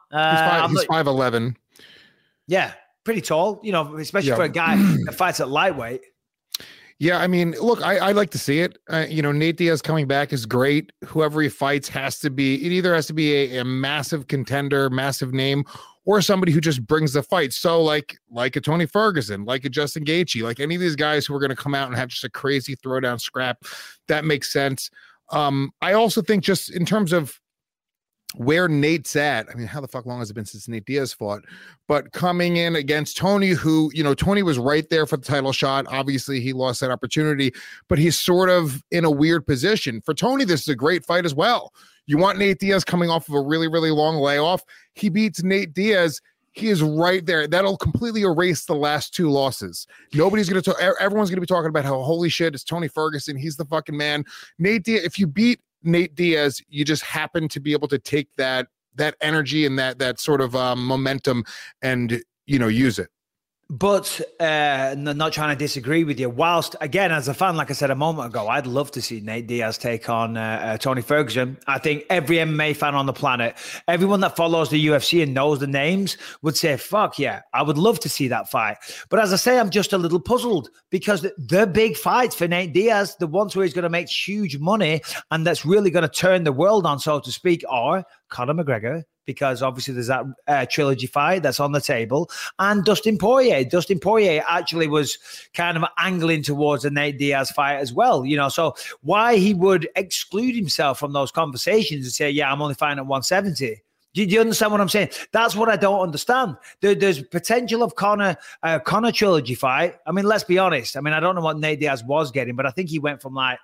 5'11". Yeah, pretty tall, especially for a guy that fights at lightweight. Yeah, I mean, look, I like to see it. Nate Diaz coming back is great. Whoever he fights it either has to be a massive contender, massive name, or somebody who just brings the fight. So like a Tony Ferguson, like a Justin Gaethje, like any of these guys who are going to come out and have just a crazy throwdown scrap, that makes sense. I also think just in terms of where Nate's at, I mean, how the fuck long has it been since Nate Diaz fought? But coming in against Tony, who, Tony was right there for the title shot. Obviously, he lost that opportunity, but he's sort of in a weird position. For Tony, this is a great fight as well. You want Nate Diaz coming off of a really, really long layoff. He beats Nate Diaz. He is right there. That'll completely erase the last 2 losses. Everyone's going to be talking about how, holy shit, it's Tony Ferguson. He's the fucking man. Nate Diaz, if you beat Nate Diaz, you just happen to be able to take that energy and that sort of momentum and use it. But not trying to disagree with you. Whilst, again, as a fan, like I said a moment ago, I'd love to see Nate Diaz take on Tony Ferguson. I think every MMA fan on the planet, everyone that follows the UFC and knows the names would say, fuck yeah, I would love to see that fight. But as I say, I'm just a little puzzled, because the big fights for Nate Diaz, the ones where he's going to make huge money and that's really going to turn the world on, so to speak, are Conor McGregor, because obviously there's that trilogy fight that's on the table, and Dustin Poirier. Dustin Poirier actually was kind of angling towards a Nate Diaz fight as well, so why he would exclude himself from those conversations and say, yeah, I'm only fighting at 170. Do you understand what I'm saying? That's what I don't understand. There's potential of Conor trilogy fight. I mean, let's be honest. I mean, I don't know what Nate Diaz was getting, but I think he went from like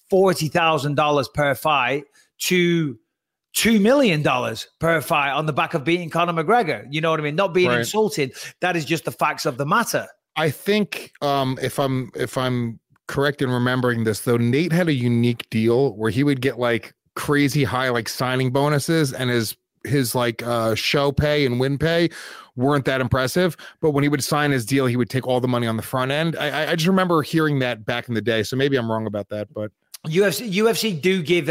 $40,000 per fight to $2 million per fight on the back of beating Conor McGregor. You know what I mean? Not being insulted. That is just the facts of the matter. I think if I'm correct in remembering this, though, Nate had a unique deal where he would get like crazy high like signing bonuses, and his like show pay and win pay weren't that impressive. But when he would sign his deal, he would take all the money on the front end. I just remember hearing that back in the day. So maybe I'm wrong about that, but UFC do give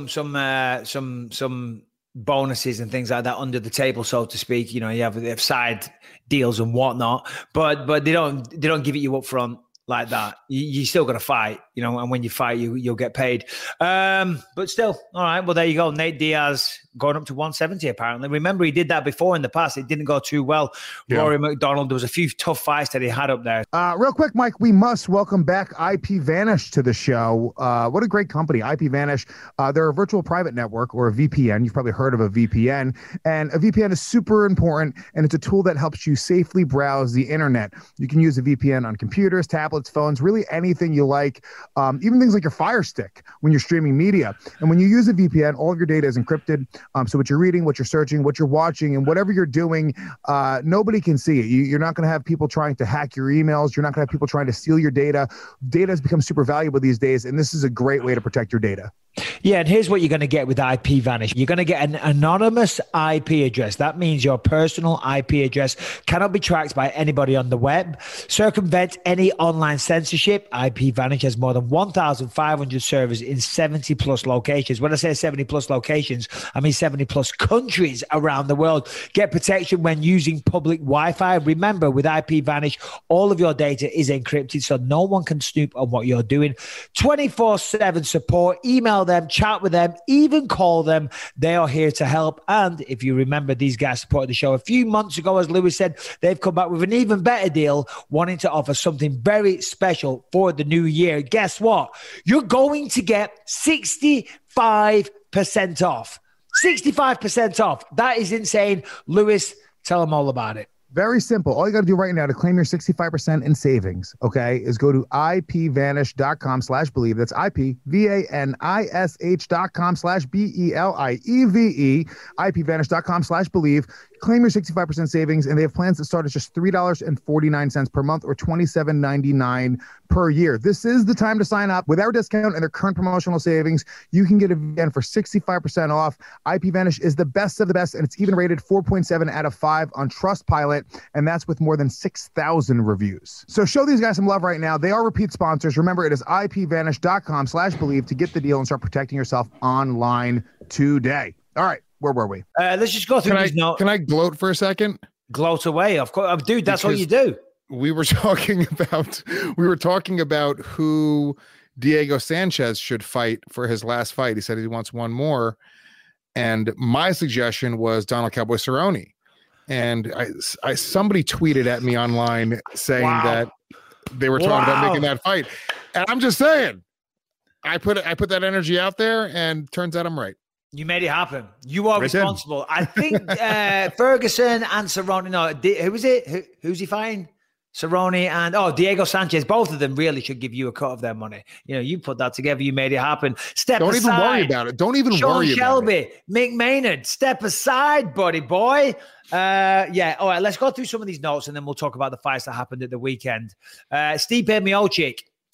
some bonuses and things like that under the table, so to speak. You know, they have side deals and whatnot, but they don't give it you up front like that. You still got to fight, you know, and when you fight, you'll get paid. But still, all right. Well, there you go. Nate Diaz going up to 170 apparently. Remember, he did that before in the past. It didn't go too well. Yeah. Rory McDonald, there was a few tough fights that he had up there. Real quick, Mike, we must welcome back IP Vanish to the show. What a great company, IP Vanish. They're a virtual private network, or a VPN. You've probably heard of a VPN. And a VPN is super important, and it's a tool that helps you safely browse the internet. You can use a VPN on computers, tablets, phones, really anything you like, even things like your Fire Stick when you're streaming media. And when you use a VPN, all of your data is encrypted. So what you're reading, what you're searching, what you're watching, and whatever you're doing, nobody can see it. You're not going to have people trying to hack your emails. You're not going to have people trying to steal your data. Data has become super valuable these days, and this is a great way to protect your data. Yeah, and here's what you're going to get with IP Vanish. You're going to get an anonymous IP address. That means your personal IP address cannot be tracked by anybody on the web. Circumvent any online censorship. IP Vanish has more than 1,500 servers in 70 plus locations. When I say 70 plus locations, I mean 70 plus countries around the world. Get protection when using public Wi-Fi. Remember, with IP Vanish, all of your data is encrypted, so no one can snoop on what you're doing. 24/7 support. Email them, chat with them, even call them. They are here to help. And if you remember, these guys supported the show a few months ago. As Lewis said, they've come back with an even better deal, wanting to offer something very special for the new year. Guess what? You're going to get 65% off. 65% off. That is insane. Lewis, tell them all about it. Very simple. All you got to do right now to claim your 65% in savings, okay, is go to ipvanish.com/believe. That's ipvanish.com/BELIEVE, ipvanish.com/believe. Claim your 65% savings, and they have plans that start at just $3.49 per month or $27.99 per year. This is the time to sign up. With our discount and their current promotional savings, you can get a VPN for 65% off. IP Vanish is the best of the best, and it's even rated 4.7 out of 5 on Trustpilot, and that's with more than 6,000 reviews. So show these guys some love right now. They are repeat sponsors. Remember, it is ipvanish.com/believe to get the deal and start protecting yourself online today. All right. Where were we? Let's just go through these notes. Can I gloat for a second? Gloat away, of course, dude. That's what you do. We were talking about who Diego Sanchez should fight for his last fight. He said he wants one more, and my suggestion was Donald Cowboy Cerrone. And I somebody tweeted at me online saying that they were talking about making that fight, and I'm just saying, I put that energy out there, and turns out I'm right. You made it happen. You are responsible. I think Ferguson and Cerrone. No, who was it? Who's he fighting? Cerrone and Diego Sanchez. Both of them really should give you a cut of their money. You know, you put that together. You made it happen. Don't even worry about it. Don't even worry about it. Mick Maynard, step aside, buddy boy. Yeah. All right. Let's go through some of these notes, and then we'll talk about the fights that happened at the weekend. Stipe Miocic.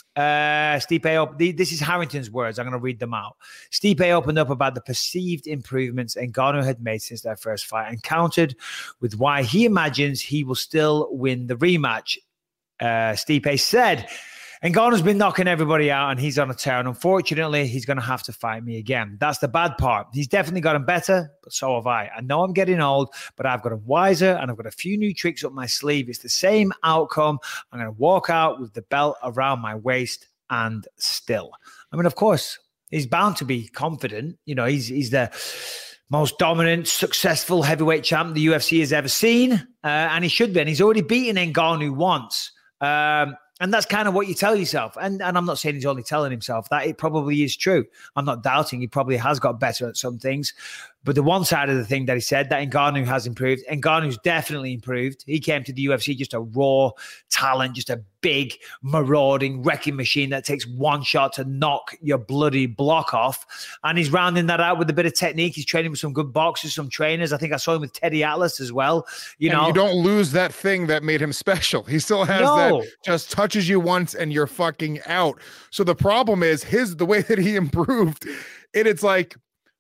This is Harrington's words. I'm going to read them out. Stipe opened up about the perceived improvements Ngannou had made since their first fight and countered with why he imagines he will still win the rematch. Stipe said, Ngannou's been knocking everybody out and he's on a tear. And unfortunately, he's going to have to fight me again. That's the bad part. He's definitely gotten better, but so have I. I know I'm getting old, but I've gotten wiser and I've got a few new tricks up my sleeve. It's the same outcome. I'm going to walk out with the belt around my waist and still. I mean, of course, he's bound to be confident. You know, he's the most dominant, successful heavyweight champ the UFC has ever seen. And he should be. And he's already beaten Ngannou once. And that's kind of what you tell yourself. And I'm not saying he's only telling himself that. It probably is true. I'm not doubting he probably has got better at some things. But the one side of the thing that he said, that Ngannou has improved. Ngannou's definitely improved. He came to the UFC just a raw talent, just a big, marauding wrecking machine that takes one shot to knock your bloody block off. And he's rounding that out with a bit of technique. He's training with some good boxers, some trainers. I think I saw him with Teddy Atlas as well. You know, you don't lose that thing that made him special. He still has that, just touches you once and you're fucking out. So the problem is the way that he improved, it's like,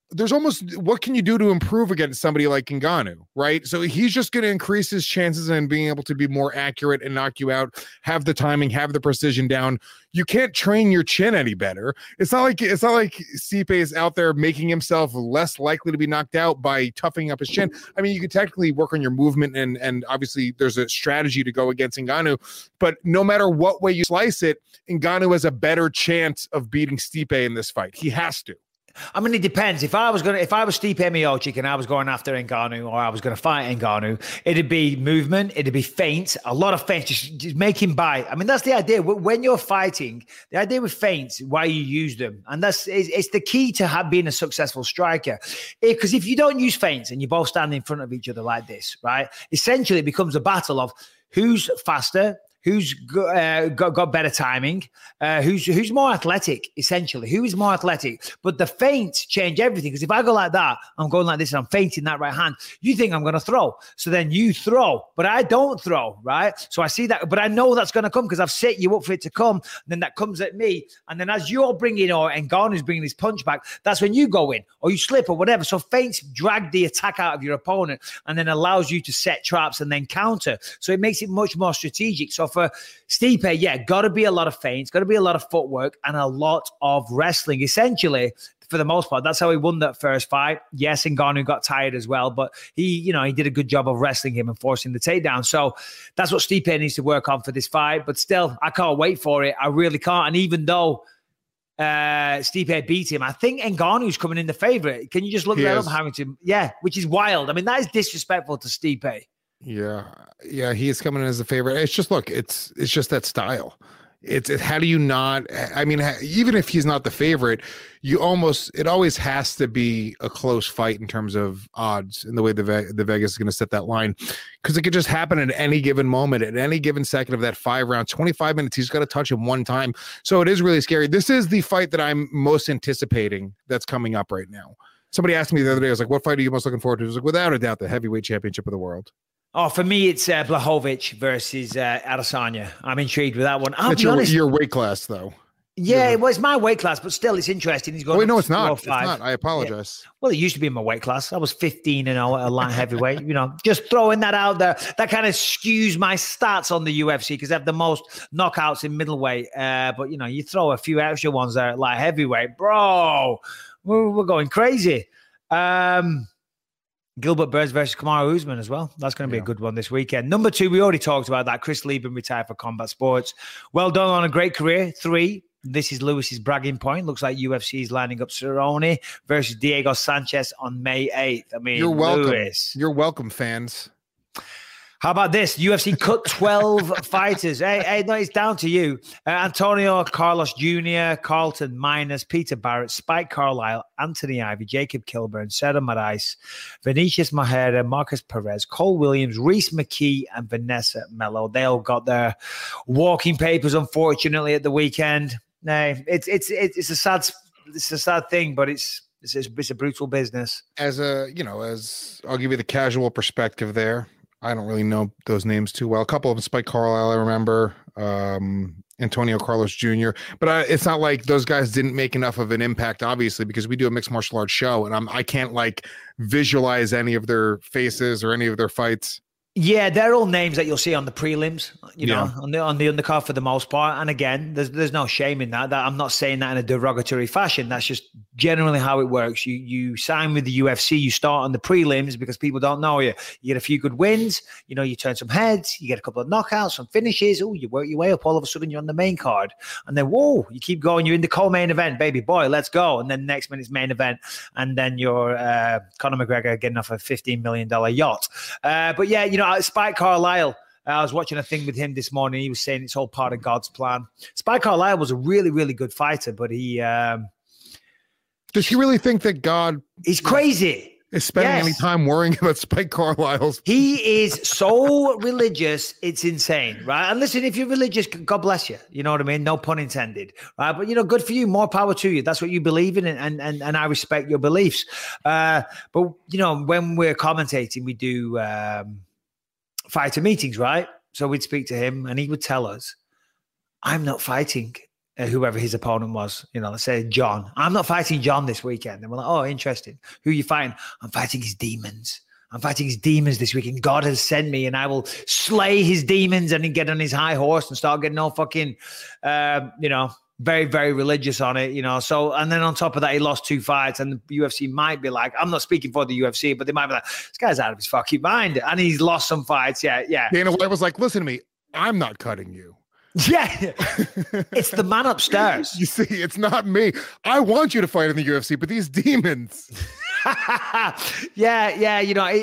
there's almost, what can you do to improve against somebody like Ngannou, right? So he's just going to increase his chances in being able to be more accurate and knock you out, have the timing, have the precision down. You can't train your chin any better. It's not like Stipe is out there making himself less likely to be knocked out by toughening up his chin. I mean, you could technically work on your movement, and obviously there's a strategy to go against Ngannou, but no matter what way you slice it, Ngannou has a better chance of beating Stipe in this fight. He has to. I mean, it depends. If I was Stipe Miocic and I was going after Ngannou, or I was going to fight Ngannou, it'd be movement, it'd be feints, a lot of feints, just make him bite. I mean, that's the idea. When you're fighting, the idea with feints, why you use them, and it's the key to being a successful striker. Because if you don't use feints and you both stand in front of each other like this, right? Essentially, it becomes a battle of who's faster, who's got better timing, who's more athletic, essentially. Who is more athletic? But the feints change everything. Because if I go like that, I'm going like this and I'm feinting that right hand, you think I'm going to throw. So then you throw, but I don't throw, right? So I see that, but I know that's going to come because I've set you up for it to come. Then that comes at me. And then as you're bringing, or Ngannou's bringing his punch back, that's when you go in or you slip or whatever. So feints drag the attack out of your opponent and then allows you to set traps and then counter. So it makes it much more strategic. So for Stipe, yeah, got to be a lot of feints, got to be a lot of footwork and a lot of wrestling. Essentially, for the most part, that's how he won that first fight. Yes, Ngannou got tired as well, but he did a good job of wrestling him and forcing the takedown. So that's what Stipe needs to work on for this fight. But still, I can't wait for it. I really can't. And even though Stipe beat him, I think Ngannou's coming in the favorite. Can you just look that up, Harrington? Yeah, which is wild. I mean, that is disrespectful to Stipe. Yeah, he is coming in as a favorite. It's just, look, it's just that style. It's how do you not? I mean, even if he's not the favorite, it always has to be a close fight in terms of odds and the way the Vegas is going to set that line, because it could just happen at any given moment, at any given second of that 5 round, 25 minutes. He's got to touch him one time, so it is really scary. This is the fight that I'm most anticipating that's coming up right now. Somebody asked me the other day, I was like, "What fight are you most looking forward to?" I was like, without a doubt, the heavyweight championship of the world. Oh, for me, it's Blachowicz versus Adesanya. I'm intrigued with that one. I'll be honest. Your weight class, though. Yeah, it was my weight class, but still, it's interesting. He's going. Wait, no, it's not. It's not. I apologize. Yeah. Well, it used to be in my weight class. I was 15 and a light heavyweight. Just throwing that out there. That kind of skews my stats on the UFC because I have the most knockouts in middleweight. But you throw a few extra ones there at light heavyweight, bro. We're going crazy. Gilbert Burns versus Kamaru Usman as well. That's going to be a good one this weekend. Number 2, we already talked about that. Chris Lieben retired for Combat Sports. Well done on a great career. 3, this is Lewis's bragging point. Looks like UFC is lining up Cerrone versus Diego Sanchez on May 8th. I mean, you're welcome. Lewis. You're welcome, fans. How about this? UFC cut 12 fighters. Hey, no, it's down to you. Antonio Carlos Jr., Carlton Minus, Peter Barrett, Spike Carlisle, Anthony Ivy, Jacob Kilburn, Sarah Marais, Vinicius Mahera, Marcus Perez, Cole Williams, Reese McKee, and Vanessa Mello. They all got their walking papers, unfortunately, at the weekend. No, it's a sad thing, but it's a brutal business. As I'll give you the casual perspective there. I don't really know those names too well. A couple of them, Spike Carlisle, I remember, Antonio Carlos Jr. But it's not like those guys didn't make enough of an impact, obviously, because we do a mixed martial arts show, and I can't visualize any of their faces or any of their fights. Yeah, they're all names that you'll see on the prelims, on the undercard for the most part. And again, there's no shame in that. I'm not saying that in a derogatory fashion. That's just generally how it works. You sign with the UFC, you start on the prelims because people don't know you. You get a few good wins, you turn some heads, you get a couple of knockouts, some finishes. Oh, you work your way up. All of a sudden, you're on the main card. And then, whoa, you keep going. You're in the co-main event, baby boy, let's go. And then next minute's main event. And then you're Conor McGregor getting off a $15 million yacht. But yeah, Spike Carlisle, I was watching a thing with him this morning. He was saying it's all part of God's plan. Spike Carlisle was a really, really good fighter, but he... Does he really think that God... He's crazy. Is spending any time worrying about Spike Carlisle's... He is so religious, it's insane, right? And listen, if you're religious, God bless you. You know what I mean? No pun intended, right? But, good for you. More power to you. That's what you believe in, and I respect your beliefs. But, when we're commentating, we do... fighter meetings, right? So we'd speak to him and he would tell us, I'm not fighting whoever his opponent was. You know, let's say John. I'm not fighting John this weekend. And we're like, oh, interesting. Who are you fighting? I'm fighting his demons. I'm fighting his demons this weekend. God has sent me, and I will slay his demons and then get on his high horse and start getting all fucking, very, very religious on it, So, and then on top of that, he lost 2 fights, and the UFC might be like, I'm not speaking for the UFC, but they might be like, this guy's out of his fucking mind, and he's lost some fights. Yeah. Dana White was like, listen to me, I'm not cutting you. Yeah, it's the man upstairs. You see, it's not me. I want you to fight in the UFC, but these demons. Yeah,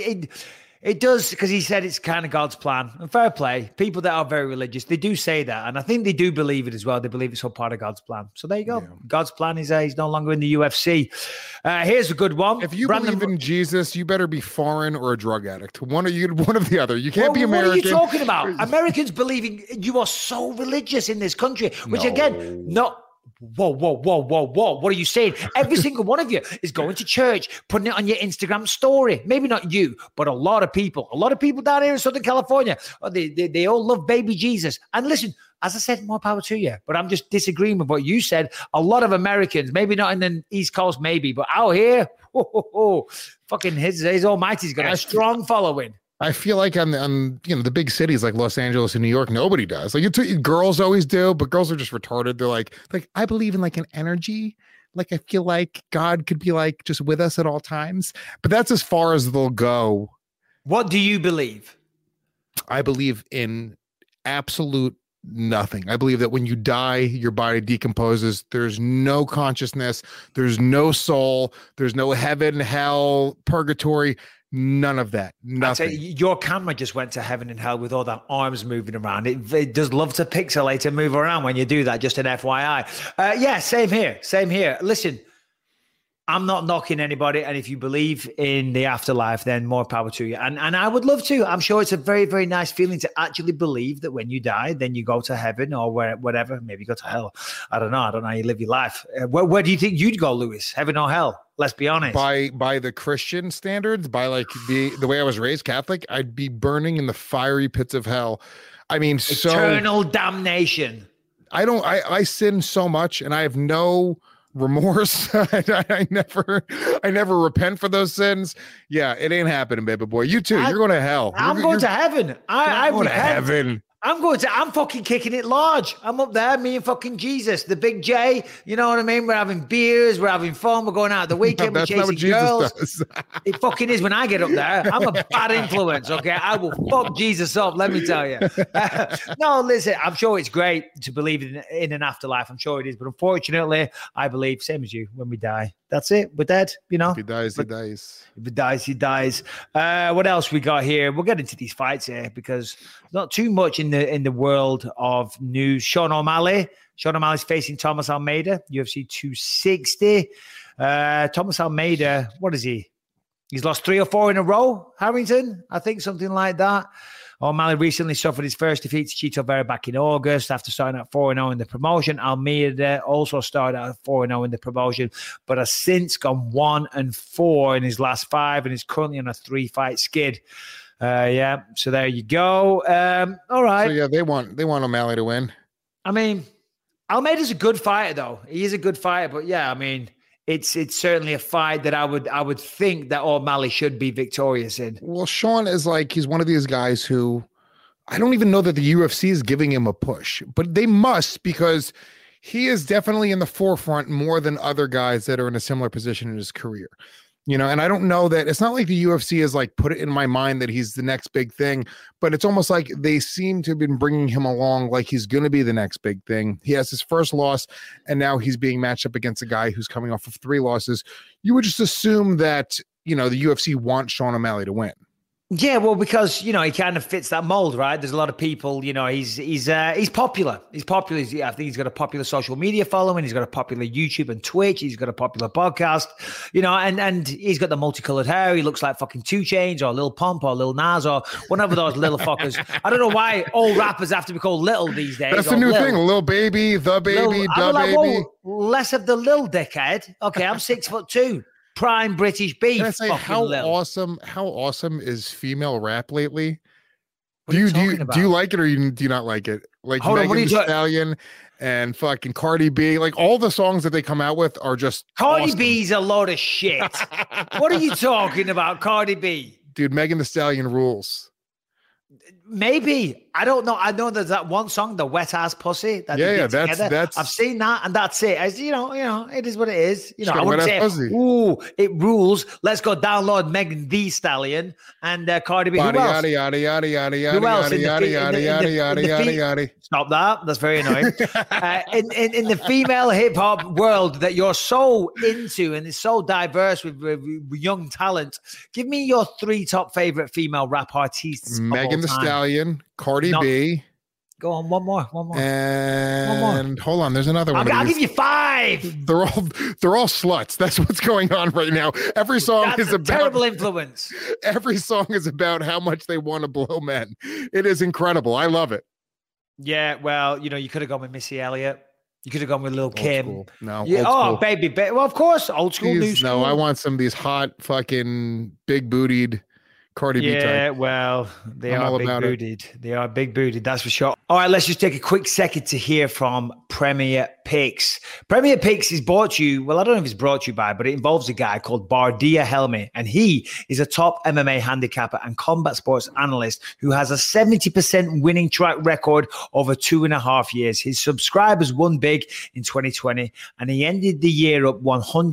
it does, because he said it's kind of God's plan. And fair play. People that are very religious, they do say that. And I think they do believe it as well. They believe it's all part of God's plan. So there you go. Yeah. God's plan is he's no longer in the UFC. Here's a good one. If you believe in Jesus, you better be foreign or a drug addict. One of the other. You can't be American. What are you talking about? Americans believing you are so religious in this country, which again, not. Whoa. What are you saying? Every single one of you is going to church, putting it on your Instagram story. Maybe not you, but a lot of people down here in Southern California, they all love baby Jesus. And listen, as I said, more power to you. But I'm just disagreeing with what you said. A lot of Americans, maybe not in the East Coast, maybe, but out here, fucking his Almighty's got a strong following. I feel like on the big cities like Los Angeles and New York, nobody does. Like girls always do, but girls are just retarded. They're like I believe in like an energy. Like I feel like God could be like just with us at all times. But that's as far as they'll go. What do you believe? I believe in absolute nothing. I believe that when you die, your body decomposes. There's no consciousness. There's no soul. There's no heaven, hell, purgatory. None of that. Nothing. Your camera just went to heaven and hell with all that arms moving around. It does love to pixelate and move around when you do that, just an FYI. Yeah, same here. Listen, I'm not knocking anybody. And if you believe in the afterlife, then more power to you. And I would love to. I'm sure it's a very, very nice feeling to actually believe that when you die, then you go to heaven or whatever. Maybe you go to hell. I don't know how you live your life. Where do you think you'd go, Lewis? Heaven or hell? Let's be honest. By the Christian standards, by like the way I was raised Catholic, I'd be burning in the fiery pits of hell. I mean, eternal damnation. I sin so much, and I have no remorse. I never repent for those sins. Yeah, it ain't happening, baby boy. You too. You're going to hell. I'm going to heaven. I'm going to heaven. I'm fucking kicking it large. I'm up there, me and fucking Jesus, the big J. You know what I mean? We're having beers, we're having fun, we're going out the weekend, we're chasing girls. It fucking is when I get up there. I'm a bad influence, okay? I will fuck Jesus up, let me tell you. No, listen, I'm sure it's great to believe in an afterlife. I'm sure it is. But unfortunately, I believe, same as you, when we die, that's it. We're dead, If he dies, he dies. If he dies, he dies. What else we got here? We'll get into these fights here because not too much in the world of news. Sean O'Malley's facing Thomas Almeida, UFC 260. Thomas Almeida, what is he? He's lost 3 or 4 in a row, Harrington, I think, something like that. O'Malley recently suffered his first defeat to Chito Vera back in August after starting at 4-0 in the promotion. Almeida also started at 4-0 in the promotion, but has since gone 1-4 in his last 5 and is currently on a 3-fight skid. Yeah, so there you go. All right. So yeah, they want O'Malley to win. I mean, Almeida's a good fighter, though. He is a good fighter, but yeah, I mean, it's certainly a fight that I would think that O'Malley should be victorious in. Well, Sean is he's one of these guys who I don't even know that the UFC is giving him a push, but they must, because he is definitely in the forefront more than other guys that are in a similar position in his career. And I don't know that it's not like the UFC has put it in my mind that he's the next big thing, but it's almost like they seem to have been bringing him along like he's going to be the next big thing. He has his first loss, and now he's being matched up against a guy who's coming off of 3 losses. You would just assume that, the UFC wants Sean O'Malley to win. Yeah, well, because, he kind of fits that mold, right? There's a lot of people, he's popular. He's popular. I think he's got a popular social media following. He's got a popular YouTube and Twitch. He's got a popular podcast, and he's got the multicolored hair. He looks like fucking 2 Chainz or Lil Pump or Lil Nas or one of those little fuckers. I don't know why all rappers have to be called little these days. That's the new thing. Lil Baby, the baby, the baby. Whoa, less of the Lil dickhead. Okay, I'm 6'2". Prime British beef. Can I say how awesome is female rap lately? Do you like it or do you not like it? Like Megan Thee Stallion and fucking Cardi B, like all the songs that they come out with are just Cardi awesome. B's a load of shit. What are you talking about, Cardi B? Dude, Megan Thee Stallion rules. Maybe. I don't know. I know there's that one song, the Wet Ass Pussy. That that's I've seen that, and that's it. As you know, it is what it is. You know, I wouldn't say, ooh, it rules. Let's go download Megan Thee Stallion and Cardi B. Who else? Yada yada yada yada yada yada yada yada yada yada. Stop that. That's very annoying. In the female hip hop world that you're so into and is so diverse with young talent, give me your 3 top favorite female rap artists. Megan Thee Stallion, Cardi B. Go on, one more. And hold on, there's another one. I'll give you 5. They're all sluts. That's what's going on right now. Every song is about terrible influence. Every song is about how much they want to blow men. It is incredible. I love it. Yeah, well, you could have gone with Missy Elliott. You could have gone with Lil Kim. School. No. Yeah, school. Baby. Well, of course, old school, new school. No, I want some of these hot fucking big bootied Cardi B type. Yeah, well, they are big booted. They are big booted, that's for sure. All right, let's just take a quick second to hear from Premier Picks. Premier Picks is brought to you, well, I don't know if it's brought to you by, but it involves a guy called Bardia Helmi, and he is a top MMA handicapper and combat sports analyst who has a 70% winning track record over 2.5 years. His subscribers won big in 2020, and he ended the year up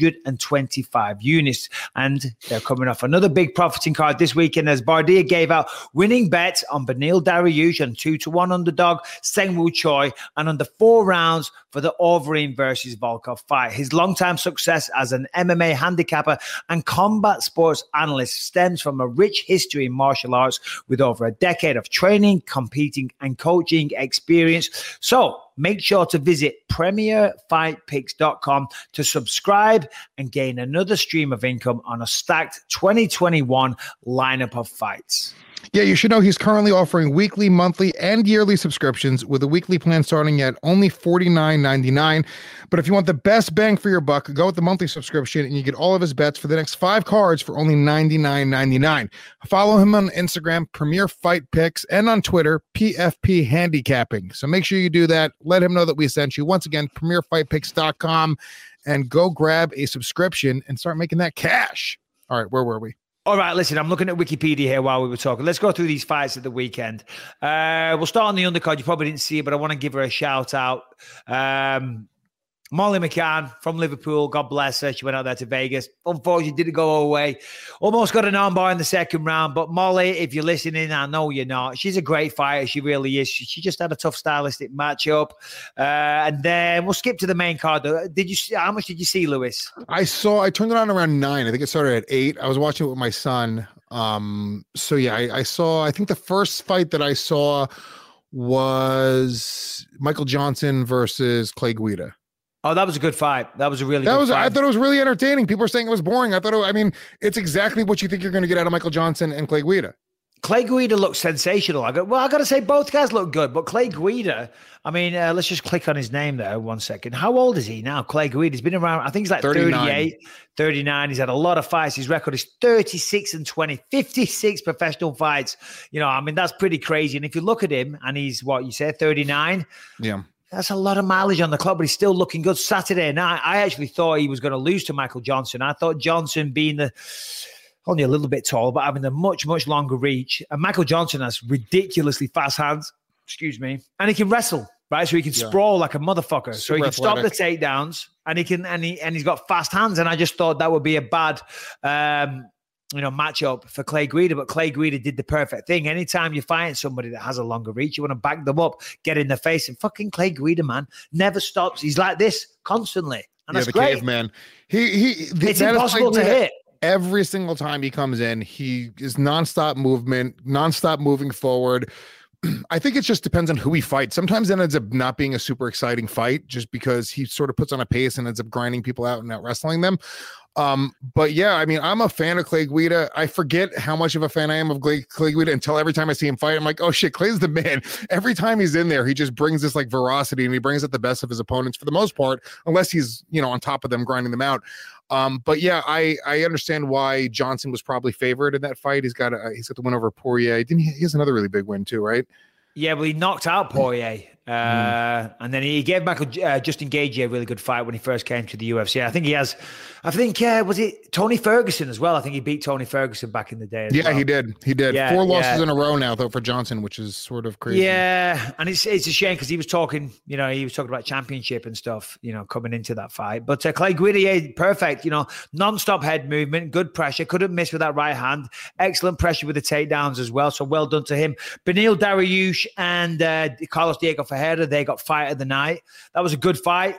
125 units, and they're coming off another big profiting card this week. And as Bardia gave out winning bets on Beneil Dariush and 2-1 underdog Seungwoo Choi, and on the 4 rounds for the Overeem versus Volkov fight. His longtime success as an MMA handicapper and combat sports analyst stems from a rich history in martial arts with over a decade of training, competing, and coaching experience. So make sure to visit premierfightpicks.com to subscribe and gain another stream of income on a stacked 2021 lineup of fights. Yeah, you should know he's currently offering weekly, monthly, and yearly subscriptions with a weekly plan starting at only $49.99. But if you want the best bang for your buck, go with the monthly subscription and you get all of his bets for the next 5 cards for only $99.99. Follow him on Instagram, Premier Fight Picks, and on Twitter, PFP Handicapping. So make sure you do that. Let him know that we sent you. Once again, premierfightpicks.com, and go grab a subscription and start making that cash. All right, where were we? All right, listen, I'm looking at Wikipedia here while we were talking. Let's go through these fights at the weekend. We'll start on the undercard. You probably didn't see it, but I want to give her a shout out. Molly McCann from Liverpool, God bless her. She went out there to Vegas. Unfortunately, didn't go her way. Almost got an armbar in the second round. But Molly, if you're listening, I know you're not. She's a great fighter. She really is. She just had a tough stylistic matchup. And then we'll skip to the main card. How much did you see, Lewis? I turned it on around 9. I think it started at 8. I was watching it with my son. So yeah, I saw, I think the first fight that I saw was Michael Johnson versus Clay Guida. Oh, that was a good fight. That was a really good fight. I thought it was really entertaining. People are saying it was boring. It's exactly what you think you're going to get out of Michael Johnson and Clay Guida. Clay Guida looks sensational. I got to say both guys look good, but Clay Guida, let's just click on his name there 1 second. How old is he now? Clay Guida, he's been around, I think he's like 38, 39. He's had a lot of fights. His record is 36-20, 56 professional fights. That's pretty crazy. And if you look at him and he's 39? Yeah. That's a lot of mileage on the clock, but he's still looking good. Saturday night, I actually thought he was going to lose to Michael Johnson. I thought Johnson being only a little bit tall, but having a much, much longer reach. And Michael Johnson has ridiculously fast hands, and he can wrestle, right? So he can sprawl like a motherfucker. So he can stop the takedowns, and he's got fast hands. And I just thought that would be a bad matchup for Clay Guida, but Clay Guida did the perfect thing. Anytime you find somebody that has a longer reach, you want to back them up, get in the face, and fucking Clay Guida, man, never stops. He's like this constantly, and that's great. Caveman. It's impossible to hit. Every single time he comes in, he is nonstop movement, nonstop moving forward. I think it just depends on who he fights. Sometimes it ends up not being a super exciting fight just because he sort of puts on a pace and ends up grinding people out and out wrestling them. But yeah, I'm a fan of Clay Guida. I forget how much of a fan I am of Clay Guida until every time I see him fight, I'm like, oh shit, Clay's the man. Every time he's in there, he just brings this like veracity and he brings out the best of his opponents for the most part, unless he's, on top of them, grinding them out. But yeah, I understand why Johnson was probably favored in that fight. He's got the win over Poirier. He has another really big win too, right? Yeah, well, he knocked out Poirier. And then he gave Michael Justin Gaethje a really good fight when he first came to the UFC. Was it Tony Ferguson as well? I think he beat Tony Ferguson back in the day. Yeah, well. He did. Yeah, 4 losses in a row now, though, for Johnson, which is sort of crazy. Yeah, and it's a shame because he was talking about championship and stuff, coming into that fight. But Clay Guida, perfect, non-stop head movement, good pressure, couldn't miss with that right hand, excellent pressure with the takedowns as well. So well done to him. Beneil Dariush and Carlos Diego Ferreira, they got fight of the night. That was a good fight.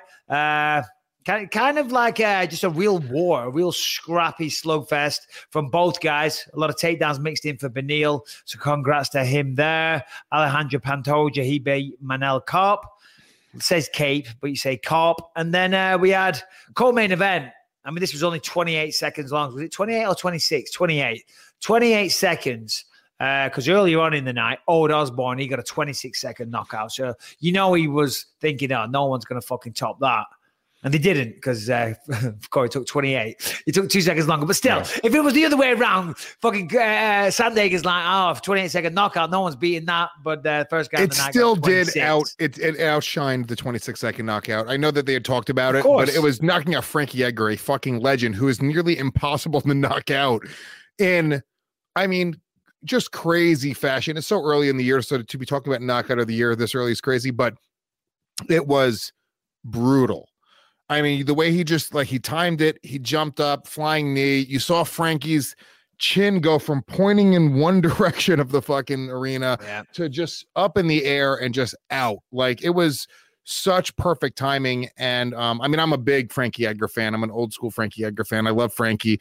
Kind of like just a real war, a real scrappy slugfest from both guys. A lot of takedowns mixed in for Beneil, so congrats to him there. Alejandro Pantoja, he beat Manel Kape. It says Cape, but you say Kape. And then we had co-main event. I mean, this was only 28 seconds long. Was it 28 or 26? 28. 28 seconds. Because earlier on in the night, Ode Osborne, he got a 26-second knockout. So, he was thinking, oh, no one's going to fucking top that. And they didn't because Corey took 28. It took 2 seconds longer. But still, if it was the other way around, fucking Sandhagen's like, 28-second knockout. No one's beating that. But the first guy in the night still did it outshined the 26-second knockout. I know that they had talked about it, but it was knocking out Frankie Edgar, a fucking legend who is nearly impossible to knock out in, just crazy fashion. It's so early in the year, so to be talking about knockout of the year this early is crazy, but it was brutal. The way he just he timed it, he jumped up, flying knee. You saw Frankie's chin go from pointing in one direction of the fucking arena to just up in the air and just out. It was such perfect timing. And I'm a big Frankie Edgar fan. I'm an old school Frankie Edgar fan. I love Frankie.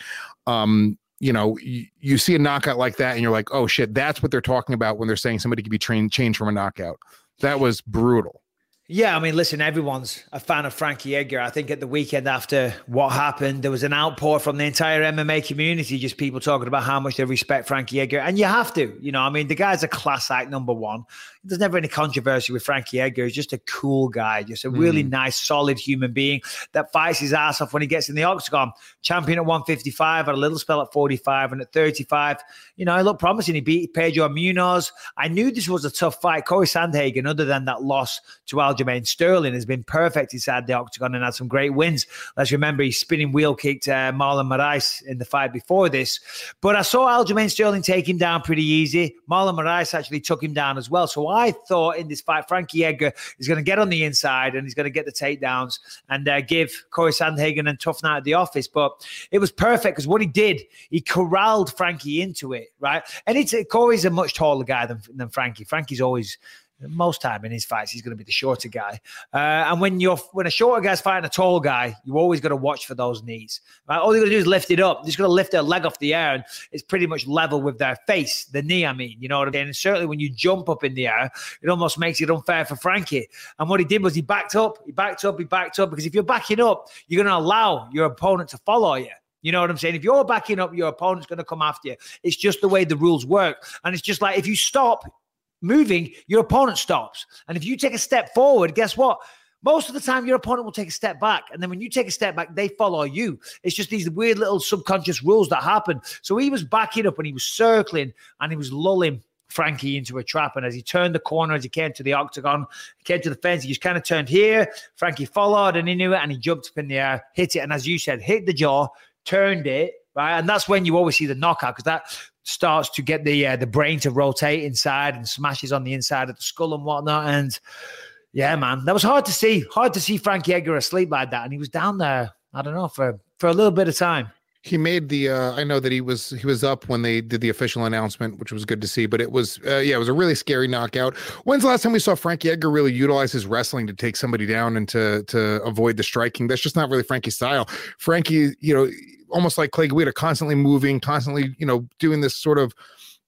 You see a knockout like that and you're like, oh shit, that's what they're talking about when they're saying somebody could be changed from a knockout. That was brutal. Yeah, listen, everyone's a fan of Frankie Edgar. I think at the weekend after what happened, there was an outpour from the entire MMA community, just people talking about how much they respect Frankie Edgar. And you have to, the guy's a class act, number one. There's never any controversy with Frankie Edgar. He's just a cool guy, just a really nice, solid human being that fights his ass off when he gets in the octagon. Champion at 155, had a little spell at 45, and at 35, he looked promising. He beat Pedro Munoz. I knew this was a tough fight. Corey Sandhagen, other than that loss to Aljamain Sterling, has been perfect inside the octagon and had some great wins. Let's remember he spinning wheel kicked Marlon Moraes in the fight before this. But I saw Aljamain Sterling take him down pretty easy. Marlon Moraes actually took him down as well. So I thought in this fight, Frankie Edgar is going to get on the inside and he's going to get the takedowns and give Corey Sandhagen a tough night at the office. But it was perfect because what he did, he corralled Frankie into it, right? And Corey's a much taller guy than Frankie. Frankie's always, most time in his fights, he's going to be the shorter guy. And when a shorter guy's fighting a tall guy, you always got to watch for those knees. Right? All you got to do is lift it up. They're just going to lift their leg off the air, and it's pretty much level with their face, the knee. You know what I mean? And certainly when you jump up in the air, it almost makes it unfair for Frankie. And what he did was he backed up, because if you're backing up, you're going to allow your opponent to follow you. You know what I'm saying? If you're backing up, your opponent's going to come after you. It's just the way the rules work. And it's just like if you stop moving, your opponent stops. And if you take a step forward, guess what? Most of the time, your opponent will take a step back. And then when you take a step back, they follow you. It's just these weird little subconscious rules that happen. So he was backing up and he was circling and he was lulling Frankie into a trap. And as he turned the corner, as he came to the octagon, he came to the fence, he just kind of turned here. Frankie followed and he knew it and he jumped up in the air, hit it. And as you said, hit the jaw, turned it, right? And that's when you always see the knockout because that starts to get the brain to rotate inside and smashes on the inside of the skull and whatnot. And yeah, man, that was hard to see Frankie Edgar asleep like that. And he was down there, I don't know, for a little bit of time. He made the I know that he was up when they did the official announcement, which was good to see, but it was it was a really scary knockout. When's the last time we saw Frankie Edgar really utilize his wrestling to take somebody down and to avoid the striking? That's just not really Frankie's style. Frankie, almost like Clay Guida, constantly moving, constantly, doing this sort of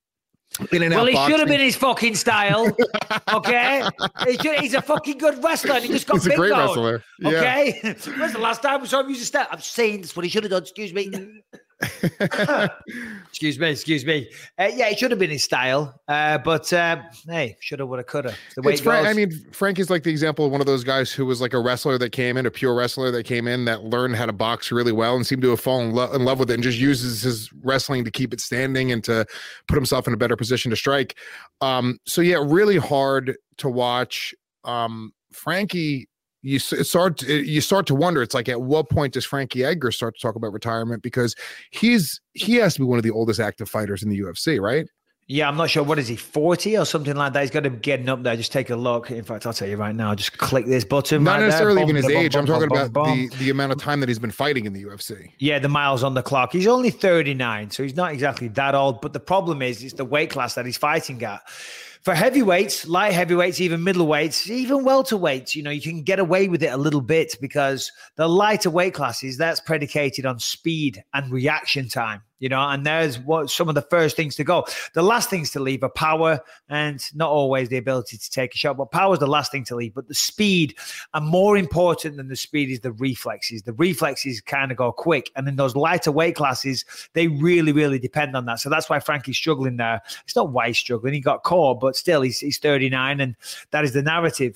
in and out. Well, he boxing. should have been his fucking style. Okay, he's a fucking good wrestler. And he just got he's a great wrestler. Okay, when's the last time we saw him use a step? I'm saying that's what he should have done. Excuse me. Excuse me. Yeah, it should have been his style, but hey, shoulda, woulda, coulda. The way it goes. I mean, Frank is like the example of one of those guys who was like a wrestler that came in, a pure wrestler that came in that learned how to box really well and seemed to have fallen in love with it and just uses his wrestling to keep it standing and to put himself in a better position to strike. So yeah, really hard to watch. Frankie, you start to wonder. It's like, at what point does Frankie Edgar start to talk about retirement? Because he has to be one of the oldest active fighters in the UFC, right? Yeah, I'm not sure. What is he, 40 or something like that? He's got to be getting up there. Just take a look. In fact, I'll tell you right now. Just click this button. Not right necessarily there. even his age. I'm talking about the amount of time that he's been fighting in the UFC. Yeah, the miles on the clock. He's only 39, so he's not exactly that old. But the problem is, it's the weight class that he's fighting at. For heavyweights, light heavyweights, even middleweights, even welterweights, you can get away with it a little bit because the lighter weight classes, that's predicated on speed and reaction time, and there's some of the first things to go. The last things to leave are power and not always the ability to take a shot, but power is the last thing to leave. But the speed, and more important than the speed, is the reflexes. The reflexes kind of go quick. And in those lighter weight classes, they really, really depend on that. So that's why Frankie's struggling there. It's not why he's struggling. He got caught, but still, he's 39, and that is the narrative.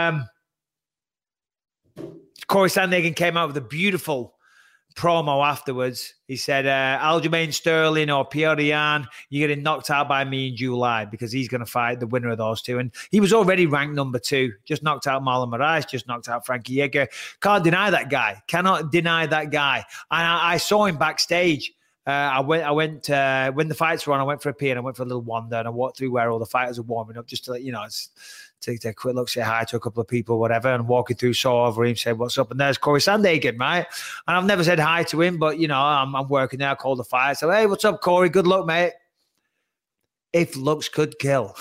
Corey Sandhagen came out with a beautiful promo afterwards. He said, Aljamain Sterling or Petr Yan, you're getting knocked out by me in July, because he's going to fight the winner of those two. And he was already ranked number 2. Just knocked out Marlon Moraes, just knocked out Frankie Edgar. Can't deny that guy. Cannot deny that guy. And I saw him backstage. I went when the fights were on, I went for a pee and I went for a little wander, and I walked through where all the fighters are warming up, just to let take a quick look, say hi to a couple of people, whatever, and walking through, saw over him, said, what's up? And there's Corey Sandhagen, right? And I've never said hi to him, but, I'm working there, I called the fight. So, hey, what's up, Corey? Good luck, mate. If looks could kill.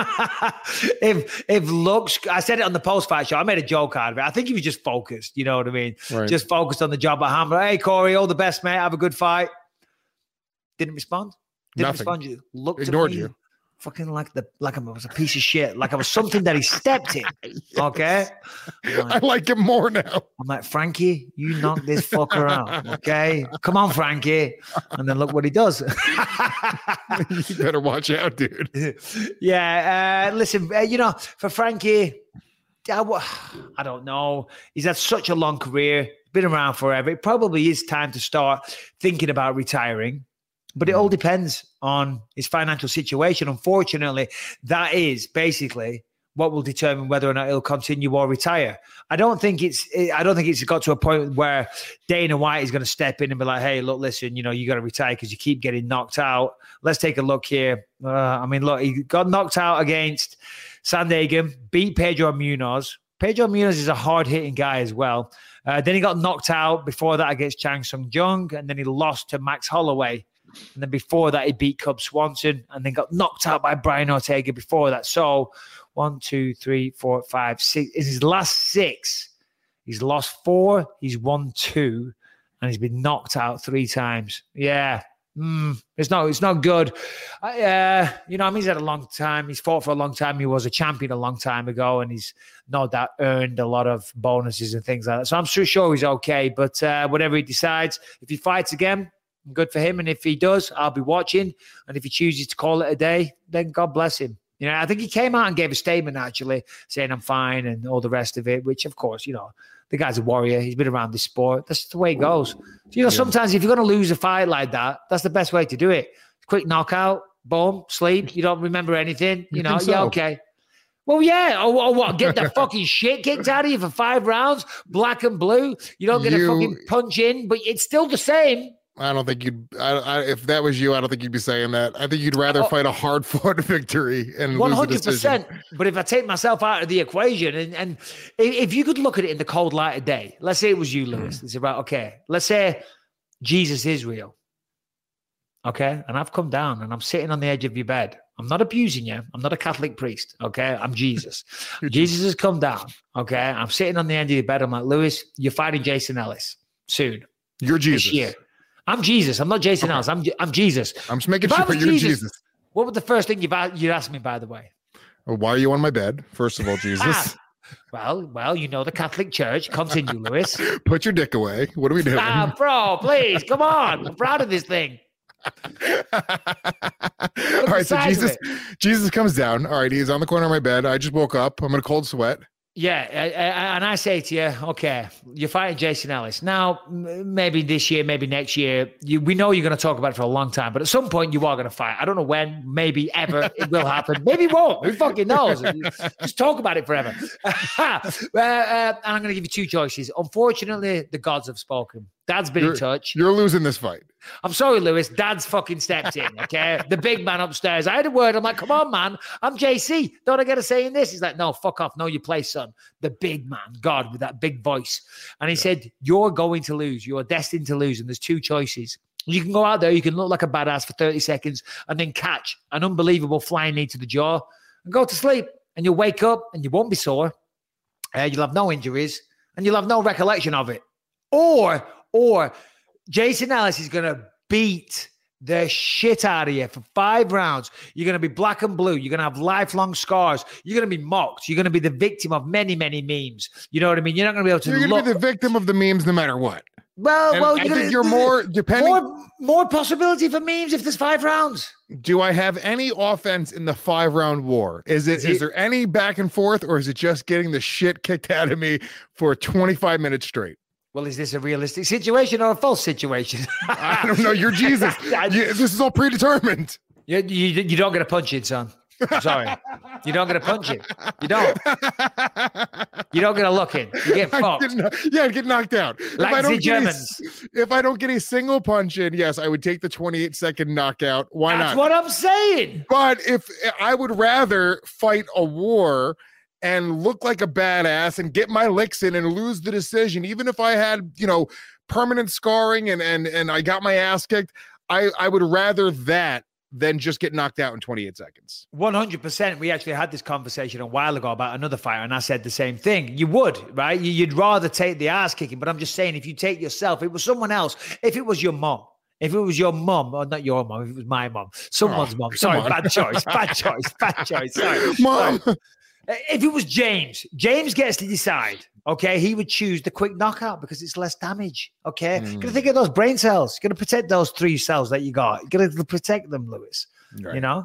if looks, I said it on the post-fight show. I made a joke out of it. I think he was just focused, you know what I mean? Right. Just focused on the job at hand. But, hey, Corey, all the best, mate. Have a good fight. Didn't respond. Didn't respond. You looked ignored at me, you. Fucking like I was a piece of shit. Like I was something that he stepped in. Yes. Okay. I like him more now. I'm like, Frankie, you knock this fucker out. Okay. Come on, Frankie. And then look what he does. You better watch out, dude. Yeah. Listen, for Frankie, I don't know. He's had such a long career, been around forever. It probably is time to start thinking about retiring. But it all depends on his financial situation. Unfortunately, that is basically what will determine whether or not he'll continue or retire. I don't think it's got to a point where Dana White is going to step in and be like, hey, look, listen, you got to retire because you keep getting knocked out. Let's take a look here. Look, he got knocked out against Sandhagen, beat Pedro Munoz. Pedro Munoz is a hard-hitting guy as well. Then he got knocked out before that against Chang Sung Jung, and then he lost to Max Holloway. And then before that, he beat Cub Swanson and then got knocked out by Brian Ortega before that. So 1, 2, 3, 4, 5, 6. In his last 6, he's lost 4, he's won 2, and he's been knocked out 3 times. Yeah. It's not good. He's had a long time. He's fought for a long time. He was a champion a long time ago, and he's no doubt earned a lot of bonuses and things like that. So I'm sure he's okay. But whatever he decides, if he fights again, good for him. And if he does, I'll be watching. And if he chooses to call it a day, then God bless him. I think he came out and gave a statement, actually, saying I'm fine and all the rest of it, which, of course, the guy's a warrior. He's been around this sport. That's the way it goes. Sometimes if you're going to lose a fight like that, that's the best way to do it. Quick knockout, boom, sleep. You don't remember anything. Yeah, okay. Well, yeah. Or what? Get the fucking shit kicked out of you for 5 rounds, black and blue. You don't get a fucking punch in, but it's still the same. I don't think you'd. If that was you, I don't think you'd be saying that. I think you'd rather fight a hard-fought victory and 100%. But if I take myself out of the equation, and if you could look at it in the cold light of day, let's say it was you, Lewis. It's about let's say Jesus is real, okay, and I've come down and I'm sitting on the edge of your bed. I'm not abusing you. I'm not a Catholic priest, okay. I'm Jesus. Jesus has come down, okay. I'm sitting on the end of your bed. I'm like, Lewis, you're fighting Jason Ellis soon. You're Jesus. This year. I'm Jesus. I'm not Jason Ellis. I'm Jesus. I'm just making sure you're Jesus. What was the first thing you'd ask me, by the way? Well, why are you on my bed? First of all, Jesus. Well, you know the Catholic Church. Continue, Lewis. Put your dick away. What are we doing? Bro, please, come on. I'm proud of this thing. All right, so Jesus comes down. All right, he's on the corner of my bed. I just woke up. I'm in a cold sweat. Yeah, and I say to you, okay, you're fighting Jason Ellis. Now, maybe this year, maybe next year, we know you're going to talk about it for a long time, but at some point you are going to fight. I don't know when, maybe ever it will happen. Maybe it won't. Who fucking knows? Just talk about it forever. And I'm going to give you two choices. Unfortunately, the gods have spoken. Dad's been in touch. You're losing this fight. I'm sorry, Lewis. Dad's fucking stepped in, okay? The big man upstairs. I had a word. I'm like, come on, man. I'm JC. Don't I get a say in this? He's like, no, fuck off. No, you play, son. The big man, God, with that big voice. And he said, you're going to lose. You're destined to lose. And there's two choices. You can go out there. You can look like a badass for 30 seconds and then catch an unbelievable flying knee to the jaw and go to sleep. And you'll wake up and you won't be sore. You'll have no injuries and you'll have no recollection of it. Or Jason Ellis is going to beat the shit out of you for 5 rounds. You're going to be black and blue. You're going to have lifelong scars. You're going to be mocked. You're going to be the victim of many, many memes. You know what I mean? You're not going to be able to You're going to be the victim of the memes no matter what. Well, I think you're more depending. More possibility for memes if there's 5 rounds. Do I have any offense in the 5-round war? Is there any back and forth, or is it just getting the shit kicked out of me for 25 minutes straight? Well, is this a realistic situation or a false situation? I don't know. You're Jesus. This is all predetermined. You don't get a punch in, son. I'm sorry. You don't get a punch in. You don't. You don't get a look in. You get fucked. I'd get knocked out. Like the Germans. If I don't get a single punch in, yes, I would take the 28-second knockout. Why not? That's what I'm saying. But if I would rather fight a war and look like a badass and get my licks in and lose the decision, even if I had, permanent scarring and I got my ass kicked, I would rather that than just get knocked out in 28 seconds. 100%. We actually had this conversation a while ago about another fighter, and I said the same thing. You would, right? You'd rather take the ass kicking, but I'm just saying, if you take yourself, it was someone else. If it was your mom, if it was your mom, or not your mom, if it was my mom, someone's mom. Sorry, bad choice. Sorry. Mom. Sorry. If it was James gets to decide, okay? He would choose the quick knockout because it's less damage, okay? Got to think of those brain cells. Got to protect those 3 cells that you got. Got to protect them, Lewis. Right. All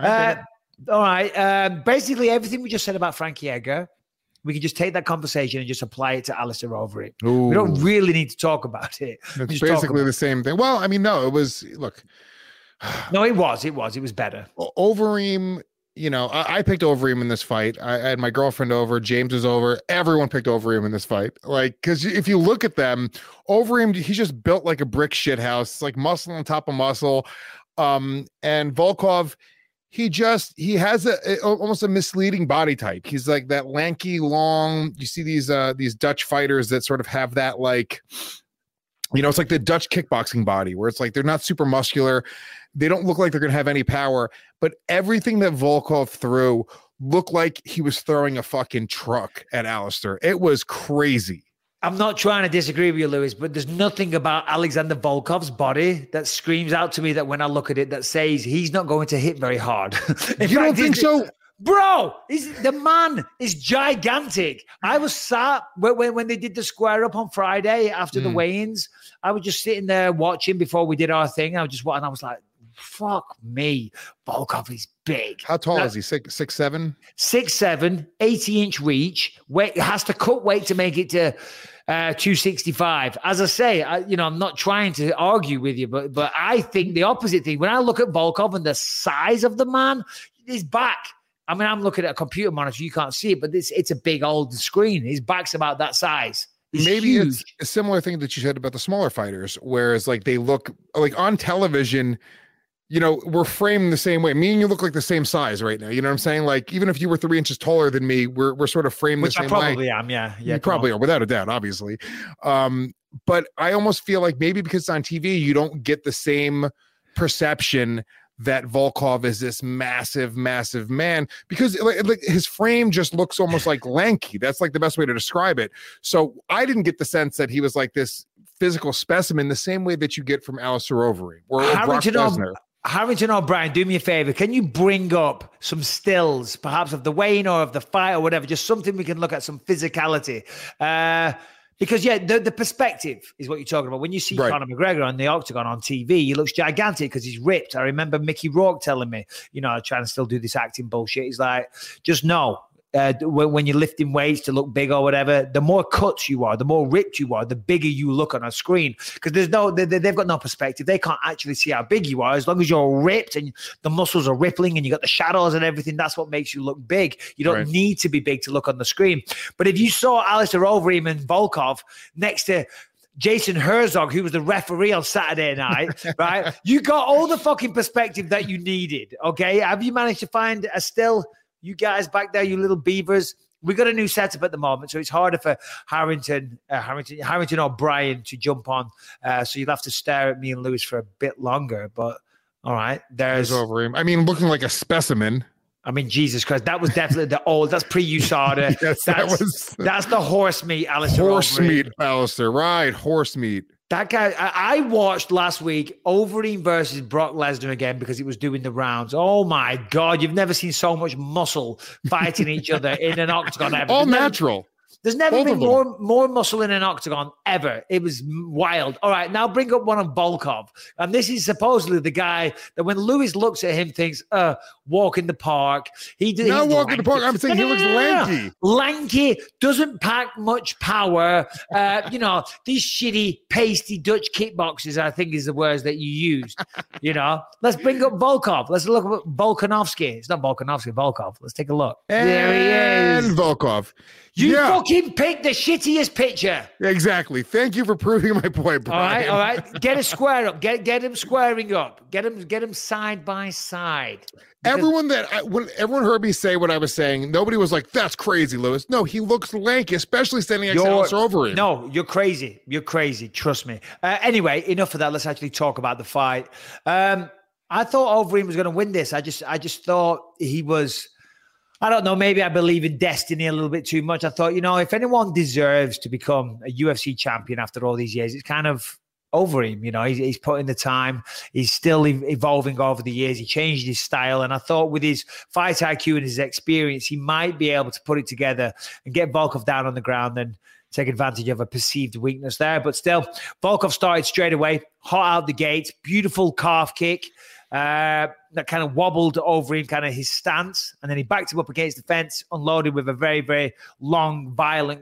right. Basically, everything we just said about Frankie Edgar, we can just take that conversation and just apply it to Alistair Overeem. Ooh. We don't really need to talk about it. It's basically the same thing. Well, I mean, no, it was, look. No, it was better. Overeem, I picked Overeem in this fight. I had my girlfriend over. James was over. Everyone picked Overeem in this fight. Because if you look at them, Overeem, he's just built like a brick shithouse, like muscle on top of muscle. And Volkov, he has almost a misleading body type. He's like that lanky, long. You see these Dutch fighters that sort of have that it's like the Dutch kickboxing body where it's like they're not super muscular. They don't look like they're going to have any power, but everything that Volkov threw looked like he was throwing a fucking truck at Alistair. It was crazy. I'm not trying to disagree with you, Lewis, but there's nothing about Alexander Volkov's body that screams out to me that when I look at it that says he's not going to hit very hard. You don't think so? Bro, the man is gigantic. I was sat when they did the square up on Friday after the weigh-ins. I was just sitting there watching before we did our thing. I was just watching. I was like, fuck me. Volkov is big. How tall is he? 6'7"? 6'7", 80-inch reach. Weight has to cut weight to make it to 265. As I say, I'm not trying to argue with you, but I think the opposite thing. When I look at Volkov and the size of the man, his back. I mean, I'm looking at a computer monitor. You can't see it, but it's a big old screen. His back's about that size. Maybe huge. It's a similar thing that you said about the smaller fighters, whereas they look like on television, we're framed the same way. Me and you look like the same size right now. You know what I'm saying? Like, even if you were 3 inches taller than me, we're sort of framed the same way. Which I probably am, yeah. You probably are, without a doubt, obviously. But I almost feel like maybe because it's on TV, you don't get the same perception that Volkov is this massive, massive man, because his frame just looks almost like lanky. That's like the best way to describe it. So I didn't get the sense that he was like this physical specimen the same way that you get from Alistair Overeem or Brock Lesnar. Harrington O'Brien, do me a favor. Can you bring up some stills, perhaps of the weigh-in or of the fight or whatever, just something we can look at, some physicality? Because, yeah, the perspective is what you're talking about. When you see Conor McGregor on the octagon on TV, he looks gigantic because he's ripped. I remember Mickey Rourke telling me, trying to still do this acting bullshit. He's like, just know. When you're lifting weights to look big or whatever, the more cuts you are, the more ripped you are, the bigger you look on a screen. Because they've got no perspective. They can't actually see how big you are. As long as you're ripped and the muscles are rippling and you got the shadows and everything, that's what makes you look big. You don't need to be big to look on the screen. But if you saw Alistair Overeem and Volkov next to Jason Herzog, who was the referee on Saturday night, right? You got all the fucking perspective that you needed, okay? Have you managed to find a still? You guys back there, you little beavers, we got a new setup at the moment, so it's harder for Harrington O'Brien to jump on. So you'll have to stare at me and Lewis for a bit longer. But all right, there's Overeem. I mean, looking like a specimen. I mean, Jesus Christ, that was definitely the old. That's pre-USADA. Yes, that's the horse meat, Alistair. Horse meat, Alistair. Right, horse meat. That guy, I watched last week Overeem versus Brock Lesnar again because it was doing the rounds. Oh my God, you've never seen so much muscle fighting each other in an octagon ever. All natural. There's never been more muscle in an octagon ever. It was wild. All right, now bring up one of Volkov. And this is supposedly the guy that when Lewis looks at him, thinks, walk in the park. Not walk in the park. I'm saying he looks lanky. Lanky, doesn't pack much power. These shitty, pasty Dutch kickboxers, I think is the words that you used. Let's bring up Volkov. Let's look at Volkanovski. It's not Volkanovski, Volkov. Let's take a look. There he is. Volkov. You fucking picked the shittiest picture. Exactly. Thank you for proving my point, Brian. All right. Get a square up. Get him squaring up. Get him side by side. When everyone heard me say what I was saying, nobody was like, "That's crazy, Lewis." No, he looks lanky, especially standing next to Alistair Overeem. No, you're crazy. You're crazy. Trust me. Anyway, enough of that. Let's actually talk about the fight. I thought Overeem was going to win this. I just thought he was. I don't know, maybe I believe in destiny a little bit too much. I thought, if anyone deserves to become a UFC champion after all these years, it's kind of Overeem. He's put in the time. He's still evolving over the years. He changed his style. And I thought with his fight IQ and his experience, he might be able to put it together and get Volkov down on the ground and take advantage of a perceived weakness there. But still, Volkov started straight away, hot out the gate, beautiful calf kick. That kind of wobbled Overeem, kind of his stance, and then he backed him up against the fence, unloaded with a very, very long, violent.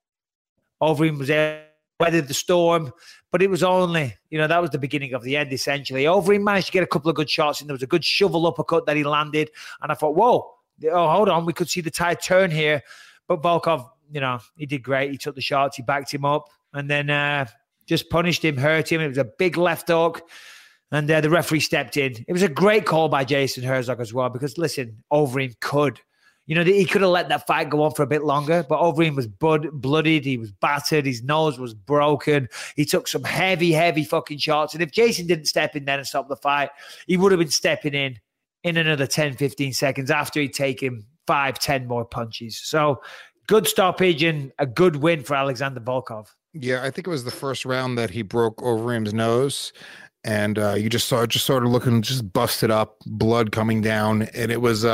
Overeem was able to weather the storm, but it was only, that was the beginning of the end, essentially. Overeem managed to get a couple of good shots, and there was a good shovel uppercut that he landed, and I thought, whoa, hold on, we could see the tide turn here, but Volkov, he did great. He took the shots, he backed him up, and then just punished him, hurt him. It was a big left hook. And the referee stepped in. It was a great call by Jason Herzog as well because, listen, Overeem could. He could have let that fight go on for a bit longer, but Overeem was bloodied. He was battered. His nose was broken. He took some heavy, heavy fucking shots. And if Jason didn't step in then and stop the fight, he would have been stepping in another 10, 15 seconds after he'd taken 5, 10 more punches. So good stoppage and a good win for Alexander Volkov. Yeah, I think it was the first round that he broke Overeem's nose. And you just saw it just sort of looking just busted up, blood coming down. And it was,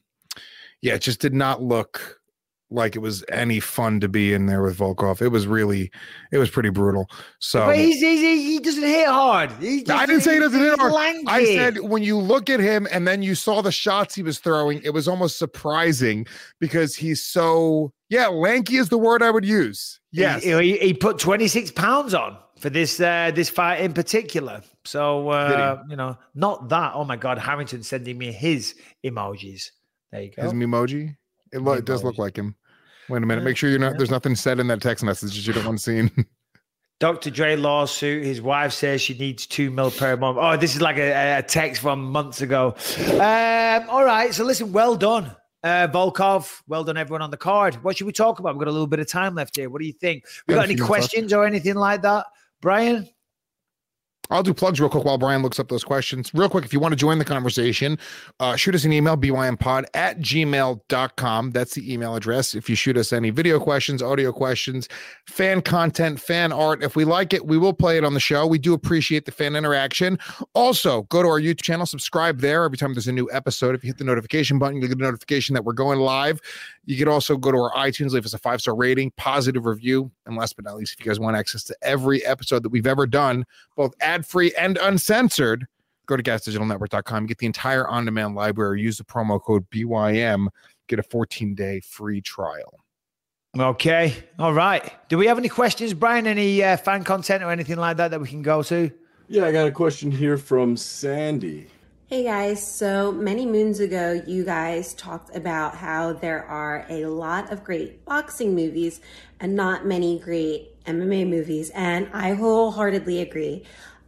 it just did not look like it was any fun to be in there with Volkov. It was pretty brutal. So but he doesn't hit hard. I didn't say he doesn't hit hard. Lanky. I said when you look at him and then you saw the shots he was throwing, it was almost surprising because he's so, lanky is the word I would use. Yes. He put 26 pounds on for this fight in particular. So, not that. Oh, my God. Harrington sending me his emojis. There you go. His emoji? It does look like him. Wait a minute. Make sure there's nothing said in that text message that you don't want seen. Dr. Dre lawsuit. His wife says she needs $2 million per month. Oh, this is like a text from months ago. All right. So, listen, well done. Volkov, well done, everyone on the card. What should we talk about? We've got a little bit of time left here. What do you think? We got any questions or anything like that, Brian? I'll do plugs real quick while Brian looks up those questions. Real quick, if you want to join the conversation, shoot us an email, bympod@gmail.com. That's the email address. If you shoot us any video questions, audio questions, fan content, fan art, if we like it, we will play it on the show. We do appreciate the fan interaction. Also, go to our YouTube channel, subscribe there. Every time there's a new episode, if you hit the notification button, you'll get a notification that we're going live. You can also go to our iTunes, leave us a 5-star rating, positive review. And last but not least, if you guys want access to every episode that we've ever done, both ad-free and uncensored, go to gasdigitalnetwork.com, get the entire on-demand library, use the promo code BYM, get a 14-day free trial. Okay. All right. Do we have any questions, Brian? Any fan content or anything like that we can go to? Yeah, I got a question here from Sandy. Hey guys, so many moons ago, you guys talked about how there are a lot of great boxing movies and not many great MMA movies, and I wholeheartedly agree.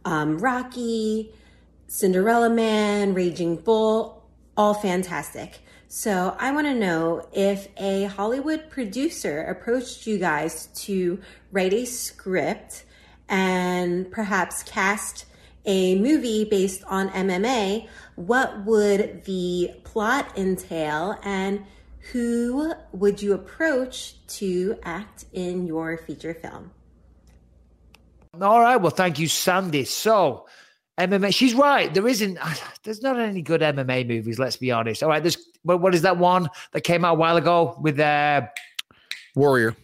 Rocky, Cinderella Man, Raging Bull, all fantastic. So I want to know if a Hollywood producer approached you guys to write a script and perhaps cast a movie based on MMA, what would the plot entail and who would you approach to act in your feature film? All right. Well, thank you, Sandy. So MMA, she's right. There's not any good MMA movies, let's be honest. All right. What is that one that came out a while ago with Warrior.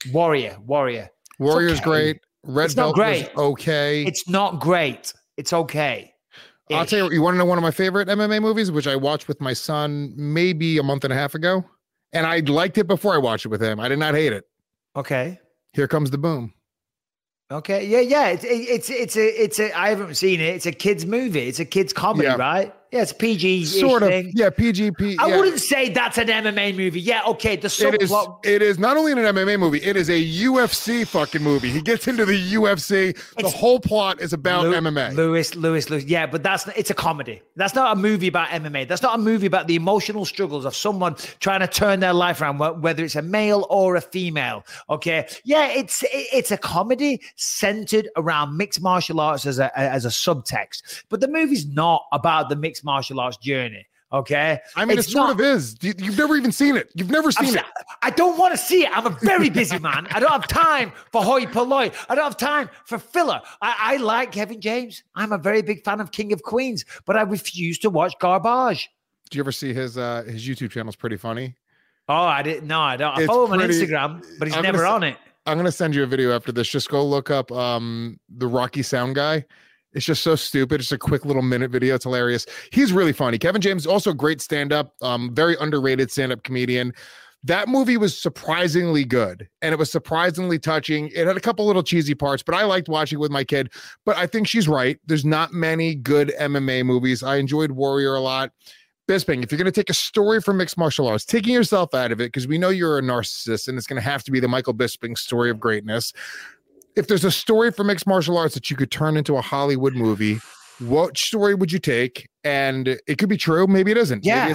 Warrior's okay. Great. Red Belt was okay. It's not great. It's okay. I'll tell you, you want to know one of my favorite MMA movies, which I watched with my son maybe a month and a half ago, and I liked it before I watched it with him. I did not hate it. Okay. Here Comes the Boom. Okay. Yeah. It's a. I haven't seen it. It's a kids movie. It's a kids comedy, right? Yeah, it's a PG sort of thing. Yeah, PG. I wouldn't say that's an MMA movie. Yeah, okay. The subplot. It is not only an MMA movie. It is a UFC fucking movie. He gets into the UFC. The whole plot is about MMA. Lewis. Yeah, but it's a comedy. That's not a movie about MMA. That's not a movie about the emotional struggles of someone trying to turn their life around, whether it's a male or a female. Okay. Yeah, it's a comedy centered around mixed martial arts as a subtext. But the movie's not about the mixed martial arts journey. Okay. I mean, it sort of is. You've never even seen it. You've never seen it. I don't want to see it. I'm a very busy man. I don't have time for hoi polloi. I don't have time for filler. I like Kevin James. I'm a very big fan of King of Queens, but I refuse to watch garbage. Do you ever see his YouTube channel? Is pretty funny. Oh, I didn't. No, I don't. I follow him on Instagram, but he's never on it. I'm going to send you a video after this. Just go look up the Rocky Sound Guy. It's just so stupid. It's a quick little minute video. It's hilarious. He's really funny. Kevin James, also great stand-up, very underrated stand-up comedian. That movie was surprisingly good, and it was surprisingly touching. It had a couple little cheesy parts, but I liked watching it with my kid. But I think she's right. There's not many good MMA movies. I enjoyed Warrior a lot. Bisping, if you're going to take a story from mixed martial arts, taking yourself out of it, because we know you're a narcissist, and it's going to have to be the Michael Bisping story of greatness. If there's a story for mixed martial arts that you could turn into a Hollywood movie, what story would you take? And it could be true. Maybe it isn't. Yeah.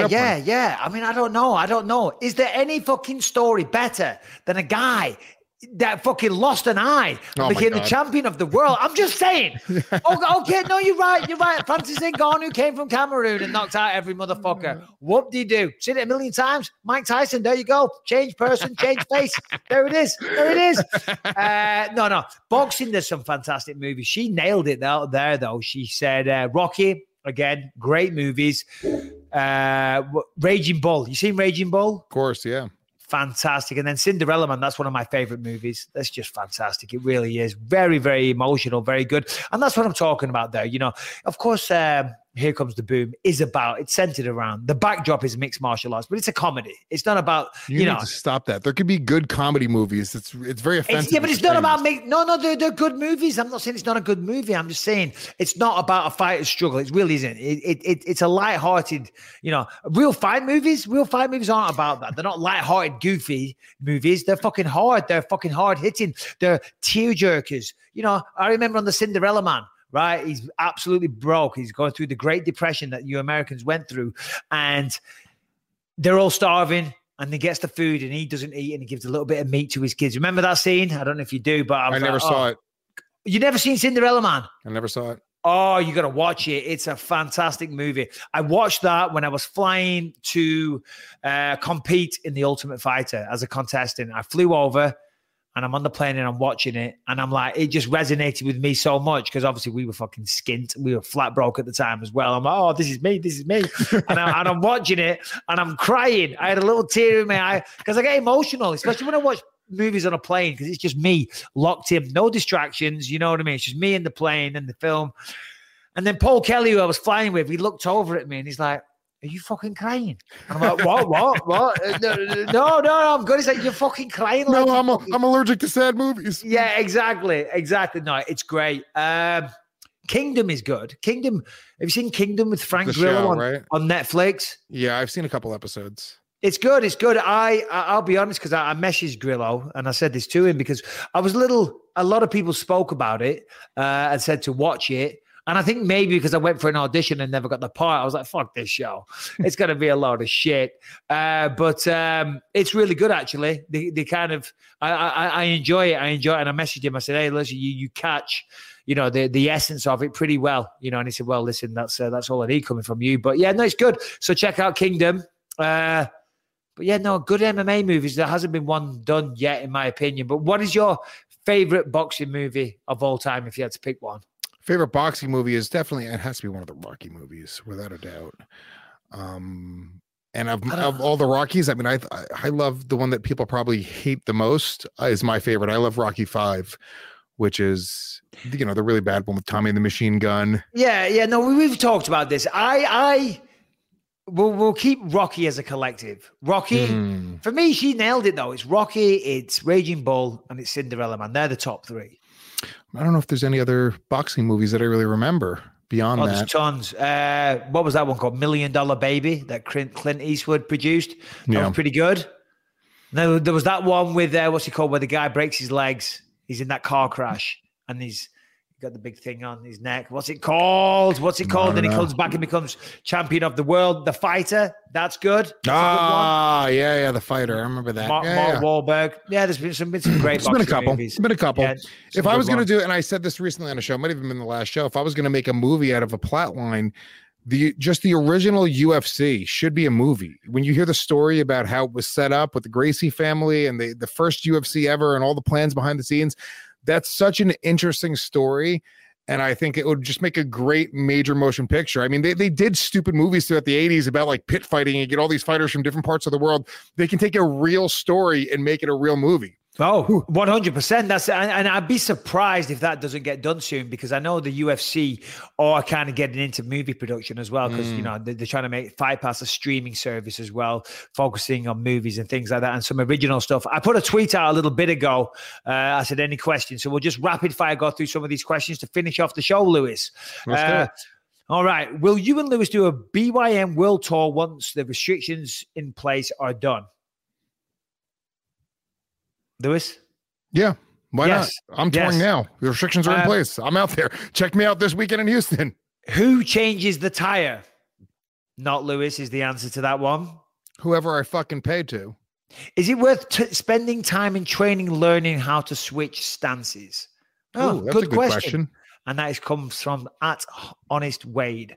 I mean, I don't know. Is there any fucking story better than a guy that fucking lost an eye and became the champion of the world? I'm just saying. Okay, no, you're right. Francis Ngannou came from Cameroon and knocked out every motherfucker. Whoop-de-doo. Seen it a million times. Mike Tyson, there you go. Change person, change face. There it is. No. Boxing, there's some fantastic movies. She nailed it out there, though. She said Rocky, again, great movies. Raging Bull. You seen Raging Bull? Of course, yeah. Fantastic. And then Cinderella Man, that's one of my favorite movies. That's just fantastic. It really is. Very, very emotional, very good. And that's what I'm talking about there. You know, of course, Here Comes the Boom it's centered around, the backdrop is mixed martial arts, but it's a comedy. It's not about, you know. Need to stop that. There could be good comedy movies. It's very offensive. But it's not about they're good movies. I'm not saying it's not a good movie. I'm just saying it's not about a fighter's struggle. It really isn't. It's a lighthearted, you know, real fight movies aren't about that. They're not lighthearted, goofy movies. They're fucking hard. They're fucking hard hitting. They're tear jerkers. You know, I remember on the Cinderella Man, right? He's absolutely broke. He's going through the Great Depression that you Americans went through. And they're all starving. And he gets the food and he doesn't eat. And he gives a little bit of meat to his kids. Remember that scene? I don't know if you do, but I never saw it. You never seen Cinderella Man? I never saw it. Oh, you got to watch it. It's a fantastic movie. I watched that when I was flying to compete in The Ultimate Fighter as a contestant. I flew over and I'm on the plane and I'm watching it. And I'm like, it just resonated with me so much because obviously we were fucking skint. We were flat broke at the time as well. I'm like, oh, this is me. and I'm watching it and I'm crying. I had a little tear in my eye because I get emotional, especially when I watch movies on a plane because it's just me locked in, no distractions, you know what I mean? It's just me in the plane and the film. And then Paul Kelly, who I was flying with, he looked over at me and he's like, are you fucking crying? And I'm like, what? No, I'm good. He's like, you're fucking crying. No, I'm allergic to sad movies. Yeah, exactly. No, it's great. Kingdom is good. Kingdom, have you seen Kingdom with Frank Grillo on Netflix? Yeah, I've seen a couple episodes. It's good. I'll be honest because I messaged Grillo and I said this to him because a lot of people spoke about it and said to watch it. And I think maybe because I went for an audition and never got the part, I was like, fuck this show. It's going to be a load of shit. But it's really good, actually. They kind of, I enjoy it. And I messaged him. I said, hey, listen, you catch, the essence of it pretty well. And he said, well, listen, that's all I need coming from you. But yeah, no, it's good. So check out Kingdom. But yeah, no, good MMA movies. There hasn't been one done yet, in my opinion. But what is your favorite boxing movie of all time, if you had to pick one? Favorite boxing movie is definitely, it has to be one of the Rocky movies, without a doubt. And of all the Rockies, I mean, I love the one that people probably hate the most is my favorite. I love Rocky V, which is, the really bad one with Tommy the Machine Gun. Yeah. No, we've talked about this. We'll keep Rocky as a collective. Rocky, for me, she nailed it though. It's Rocky, it's Raging Bull, and it's Cinderella Man. They're the top three. I don't know if there's any other boxing movies that I really remember beyond that. There's tons. What was that one called? $1 Million Baby that Clint Eastwood produced. That was pretty good. No, there was that one with what's he called, where the guy breaks his legs. He's in that car crash and he's got the big thing on his neck. What's it called? Then he comes back and becomes champion of the world. The Fighter. That's good. Yeah, The Fighter. I remember that. Mark Wahlberg. Yeah, there's been some great boxing movies. It's been a couple. Yeah, if I was going to do it, and I said this recently on a show, might have been the last show, if I was going to make a movie out of a plot line, the original UFC should be a movie. When you hear the story about how it was set up with the Gracie family and the first UFC ever and all the plans behind the scenes, that's such an interesting story. And I think it would just make a great major motion picture. I mean, they did stupid movies throughout the 80s about like pit fighting and get all these fighters from different parts of the world. They can take a real story and make it a real movie. Oh, 100%. And I'd be surprised if that doesn't get done soon because I know the UFC are kind of getting into movie production as well because, they're trying to make Fight Pass a streaming service as well, focusing on movies and things like that and some original stuff. I put a tweet out a little bit ago. I said, any questions? So we'll just rapid fire go through some of these questions to finish off the show, Lewis. All right. Will you and Lewis do a BYM World Tour once the restrictions in place are done? Lewis? Yeah. Why not? I'm touring now. The restrictions are in place. I'm out there. Check me out this weekend in Houston. Who changes the tire? Not Lewis is the answer to that one. Whoever I fucking pay to. Is it worth spending time in training, learning how to switch stances? Oh, that's a good question. And that comes from @HonestWade.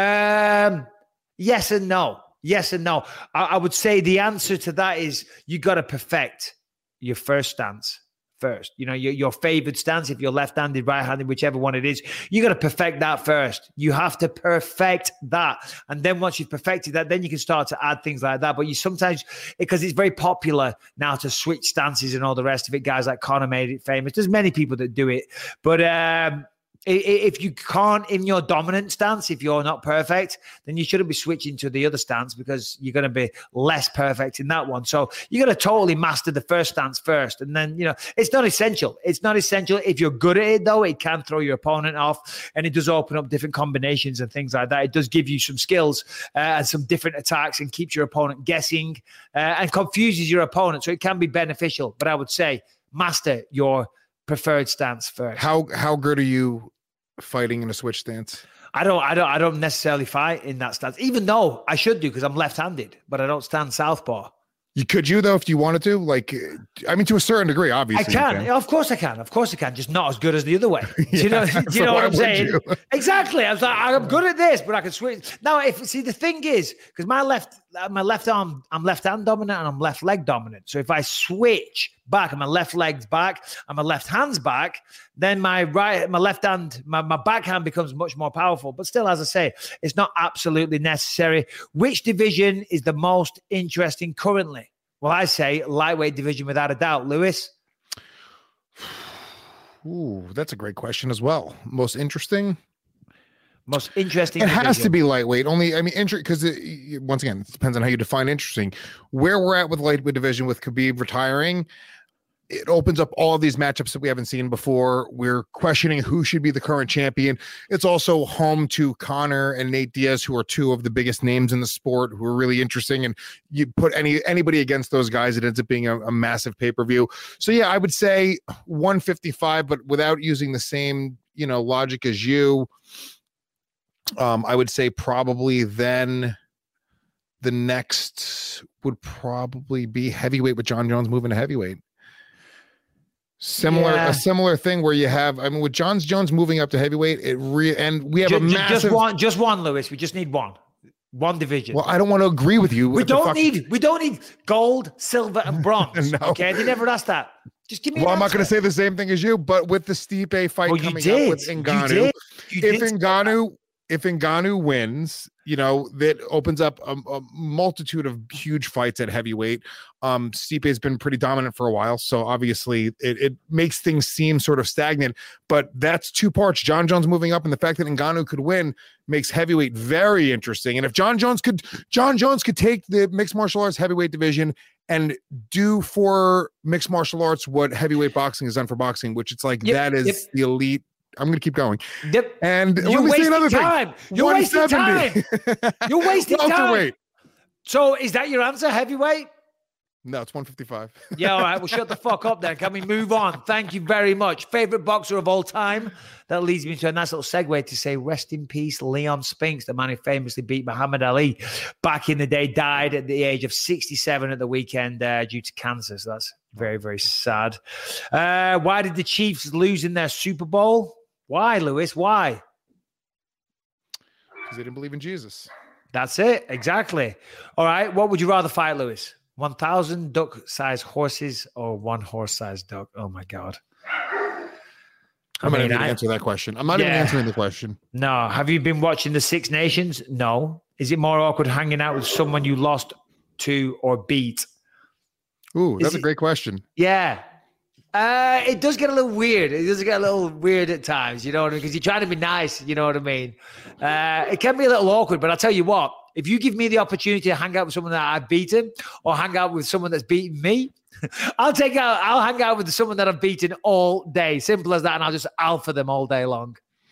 Yes and no. I would say the answer to that is you got to perfect your first stance first. Your favored stance, if you're left-handed, right-handed, whichever one it is, you got to perfect that first. You have to perfect that. And then once you've perfected that, then you can start to add things like that. But you sometimes, because it's very popular now to switch stances and all the rest of it, guys like Conor made it famous. There's many people that do it. But if you can't, in your dominant stance, if you're not perfect, then you shouldn't be switching to the other stance because you're going to be less perfect in that one. So you got to totally master the first stance first. And then, it's not essential. It's not essential. If you're good at it, though, it can throw your opponent off and it does open up different combinations and things like that. It does give you some skills and some different attacks and keeps your opponent guessing and confuses your opponent. So it can be beneficial. But I would say master your preferred stance first. How good are you fighting in a switch stance? I don't necessarily fight in that stance, even though I should do because I'm left-handed, but I don't stand southpaw. Could you though, if you wanted to? Like, I mean, to a certain degree, obviously. I can. Of course I can. Of course I can. Just not as good as the other way. Do you know? Do you know what I'm saying? Exactly. I was like, I'm good at this, but I can switch. Now, the thing is, because my left arm, I'm left hand dominant and I'm left leg dominant. So if I switch back and my left leg's back and my left hand's back, then my left hand, my backhand becomes much more powerful. But still, as I say, it's not absolutely necessary. Which division is the most interesting currently? Well, I say lightweight division without a doubt. Lewis? Ooh, that's a great question as well. Most interesting? Most interesting. It has to be lightweight. Only, I mean, because once again, it depends on how you define interesting. Where we're at with lightweight division with Khabib retiring, it opens up all of these matchups that we haven't seen before. We're questioning who should be the current champion. It's also home to Conor and Nate Diaz, who are two of the biggest names in the sport, who are really interesting. And you put anybody against those guys, it ends up being a massive pay-per-view. So yeah, I would say 155, but without using the same, logic as you, I would say probably then the next would probably be heavyweight with Jon Jones moving to heavyweight. A similar thing where you have, I mean, with Jon Jones moving up to heavyweight, and we have a massive just one, Lewis. We just need one division. Well, I don't want to agree with you. We don't need gold, silver, and bronze. No. Okay, they never asked that. Just give me. Well, I'm not going to say the same thing as you, but with the Stipe fight coming up with Ngannou, if Ngannou wins, that opens up a multitude of huge fights at heavyweight. Stipe has been pretty dominant for a while, so obviously it makes things seem sort of stagnant. But that's two parts. Jon Jones moving up, and the fact that Ngannou could win makes heavyweight very interesting. And if Jon Jones could take the mixed martial arts heavyweight division and do for mixed martial arts what heavyweight boxing has done for boxing, which it's like that is the elite. I'm going to keep going. Yep. And you're wasting time. You're wasting time. You're wasting time. So is that your answer, heavyweight? No, it's 155. Yeah, all right. Well, shut the fuck up then. Can we move on? Thank you very much. Favorite boxer of all time? That leads me to a nice little segue to say rest in peace, Leon Spinks, the man who famously beat Muhammad Ali back in the day, died at the age of 67 at the weekend due to cancer. So that's very, very sad. Why did the Chiefs lose in their Super Bowl? Why, Lewis? Why? Because they didn't believe in Jesus. That's it. Exactly. All right. What would you rather fight, Lewis? 1,000 duck-sized horses or one horse-sized duck? Oh, my God. I'm not even going to answer that question. I'm not even answering the question. No. Have you been watching the Six Nations? No. Is it more awkward hanging out with someone you lost to or beat? Ooh, that's a great question. Yeah. It does get a little weird. It does get a little weird at times, you know what I mean? Because you're trying to be nice, you know what I mean? It can be a little awkward, but I'll tell you what, if you give me the opportunity to hang out with someone that I've beaten or hang out with someone that's beaten me, I'll hang out with someone that I've beaten all day. Simple as that. And I'll just alpha them all day long.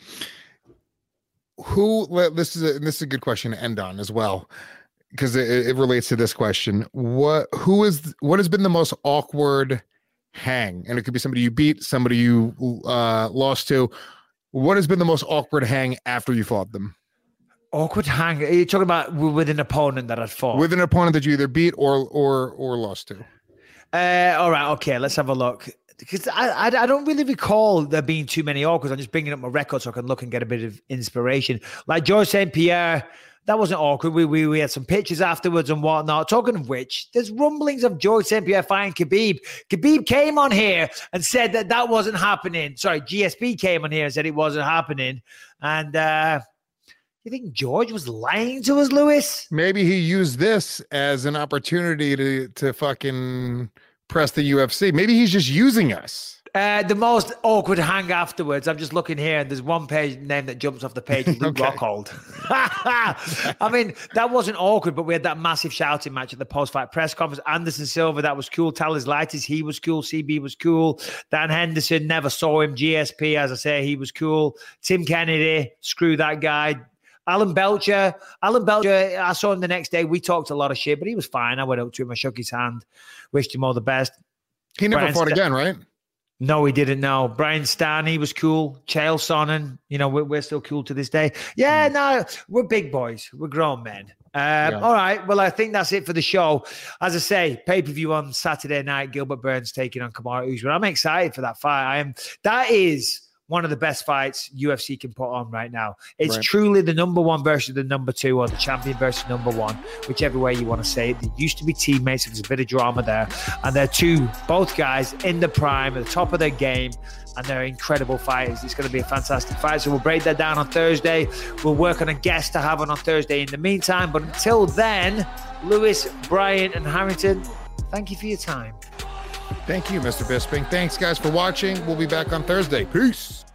This is a good question to end on as well, because it relates to this question. What has been the most awkward hang? And it could be somebody you beat, somebody you lost to. What has been the most awkward hang after you fought them? Awkward hang? Are you talking about with an opponent that I'd fought? With an opponent that you either beat or lost to. All right, okay, let's have a look. Because I don't really recall there being too many awkward. I'm just bringing up my record so I can look and get a bit of inspiration. Like George St. Pierre, that wasn't awkward. We had some pictures afterwards and whatnot. Talking of which, there's rumblings of George St. Pierre fighting Khabib. Khabib came on here and said that wasn't happening. Sorry, GSP came on here and said it wasn't happening. And you think George was lying to us, Lewis? Maybe he used this as an opportunity to fucking press the UFC. Maybe he's just using us. The most awkward hang afterwards, I'm just looking here and there's one page name that jumps off the page, Luke Rockhold. I mean, that wasn't awkward, but we had that massive shouting match at the post-fight press conference. Anderson Silva, that was cool. Talis Laitis, he was cool. CB was cool. Dan Henderson, never saw him. GSP, as I say, he was cool. Tim Kennedy, screw that guy. Alan Belcher, I saw him the next day. We talked a lot of shit, but he was fine. I went up to him, I shook his hand, wished him all the best. He never fought again, right? No, he didn't. No, Brian Stan, he was cool. Chael Sonnen, we're still cool to this day. Yeah, no, we're big boys. We're grown men. All right. Well, I think that's it for the show. As I say, pay-per-view on Saturday night. Gilbert Burns taking on Kamaru Usman. I'm excited for that fight. That is one of the best fights UFC can put on right now. It's truly the number one versus the number two, or the champion versus number one, whichever way you want to say it. They used to be teammates. There's a bit of drama there. And they're both guys in the prime, at the top of their game, and they're incredible fighters. It's going to be a fantastic fight. So we'll break that down on Thursday. We'll work on a guest to have on Thursday in the meantime. But until then, Lewis, Brian, and Harrington, thank you for your time. Thank you, Mr. Bisping. Thanks, guys, for watching. We'll be back on Thursday. Peace.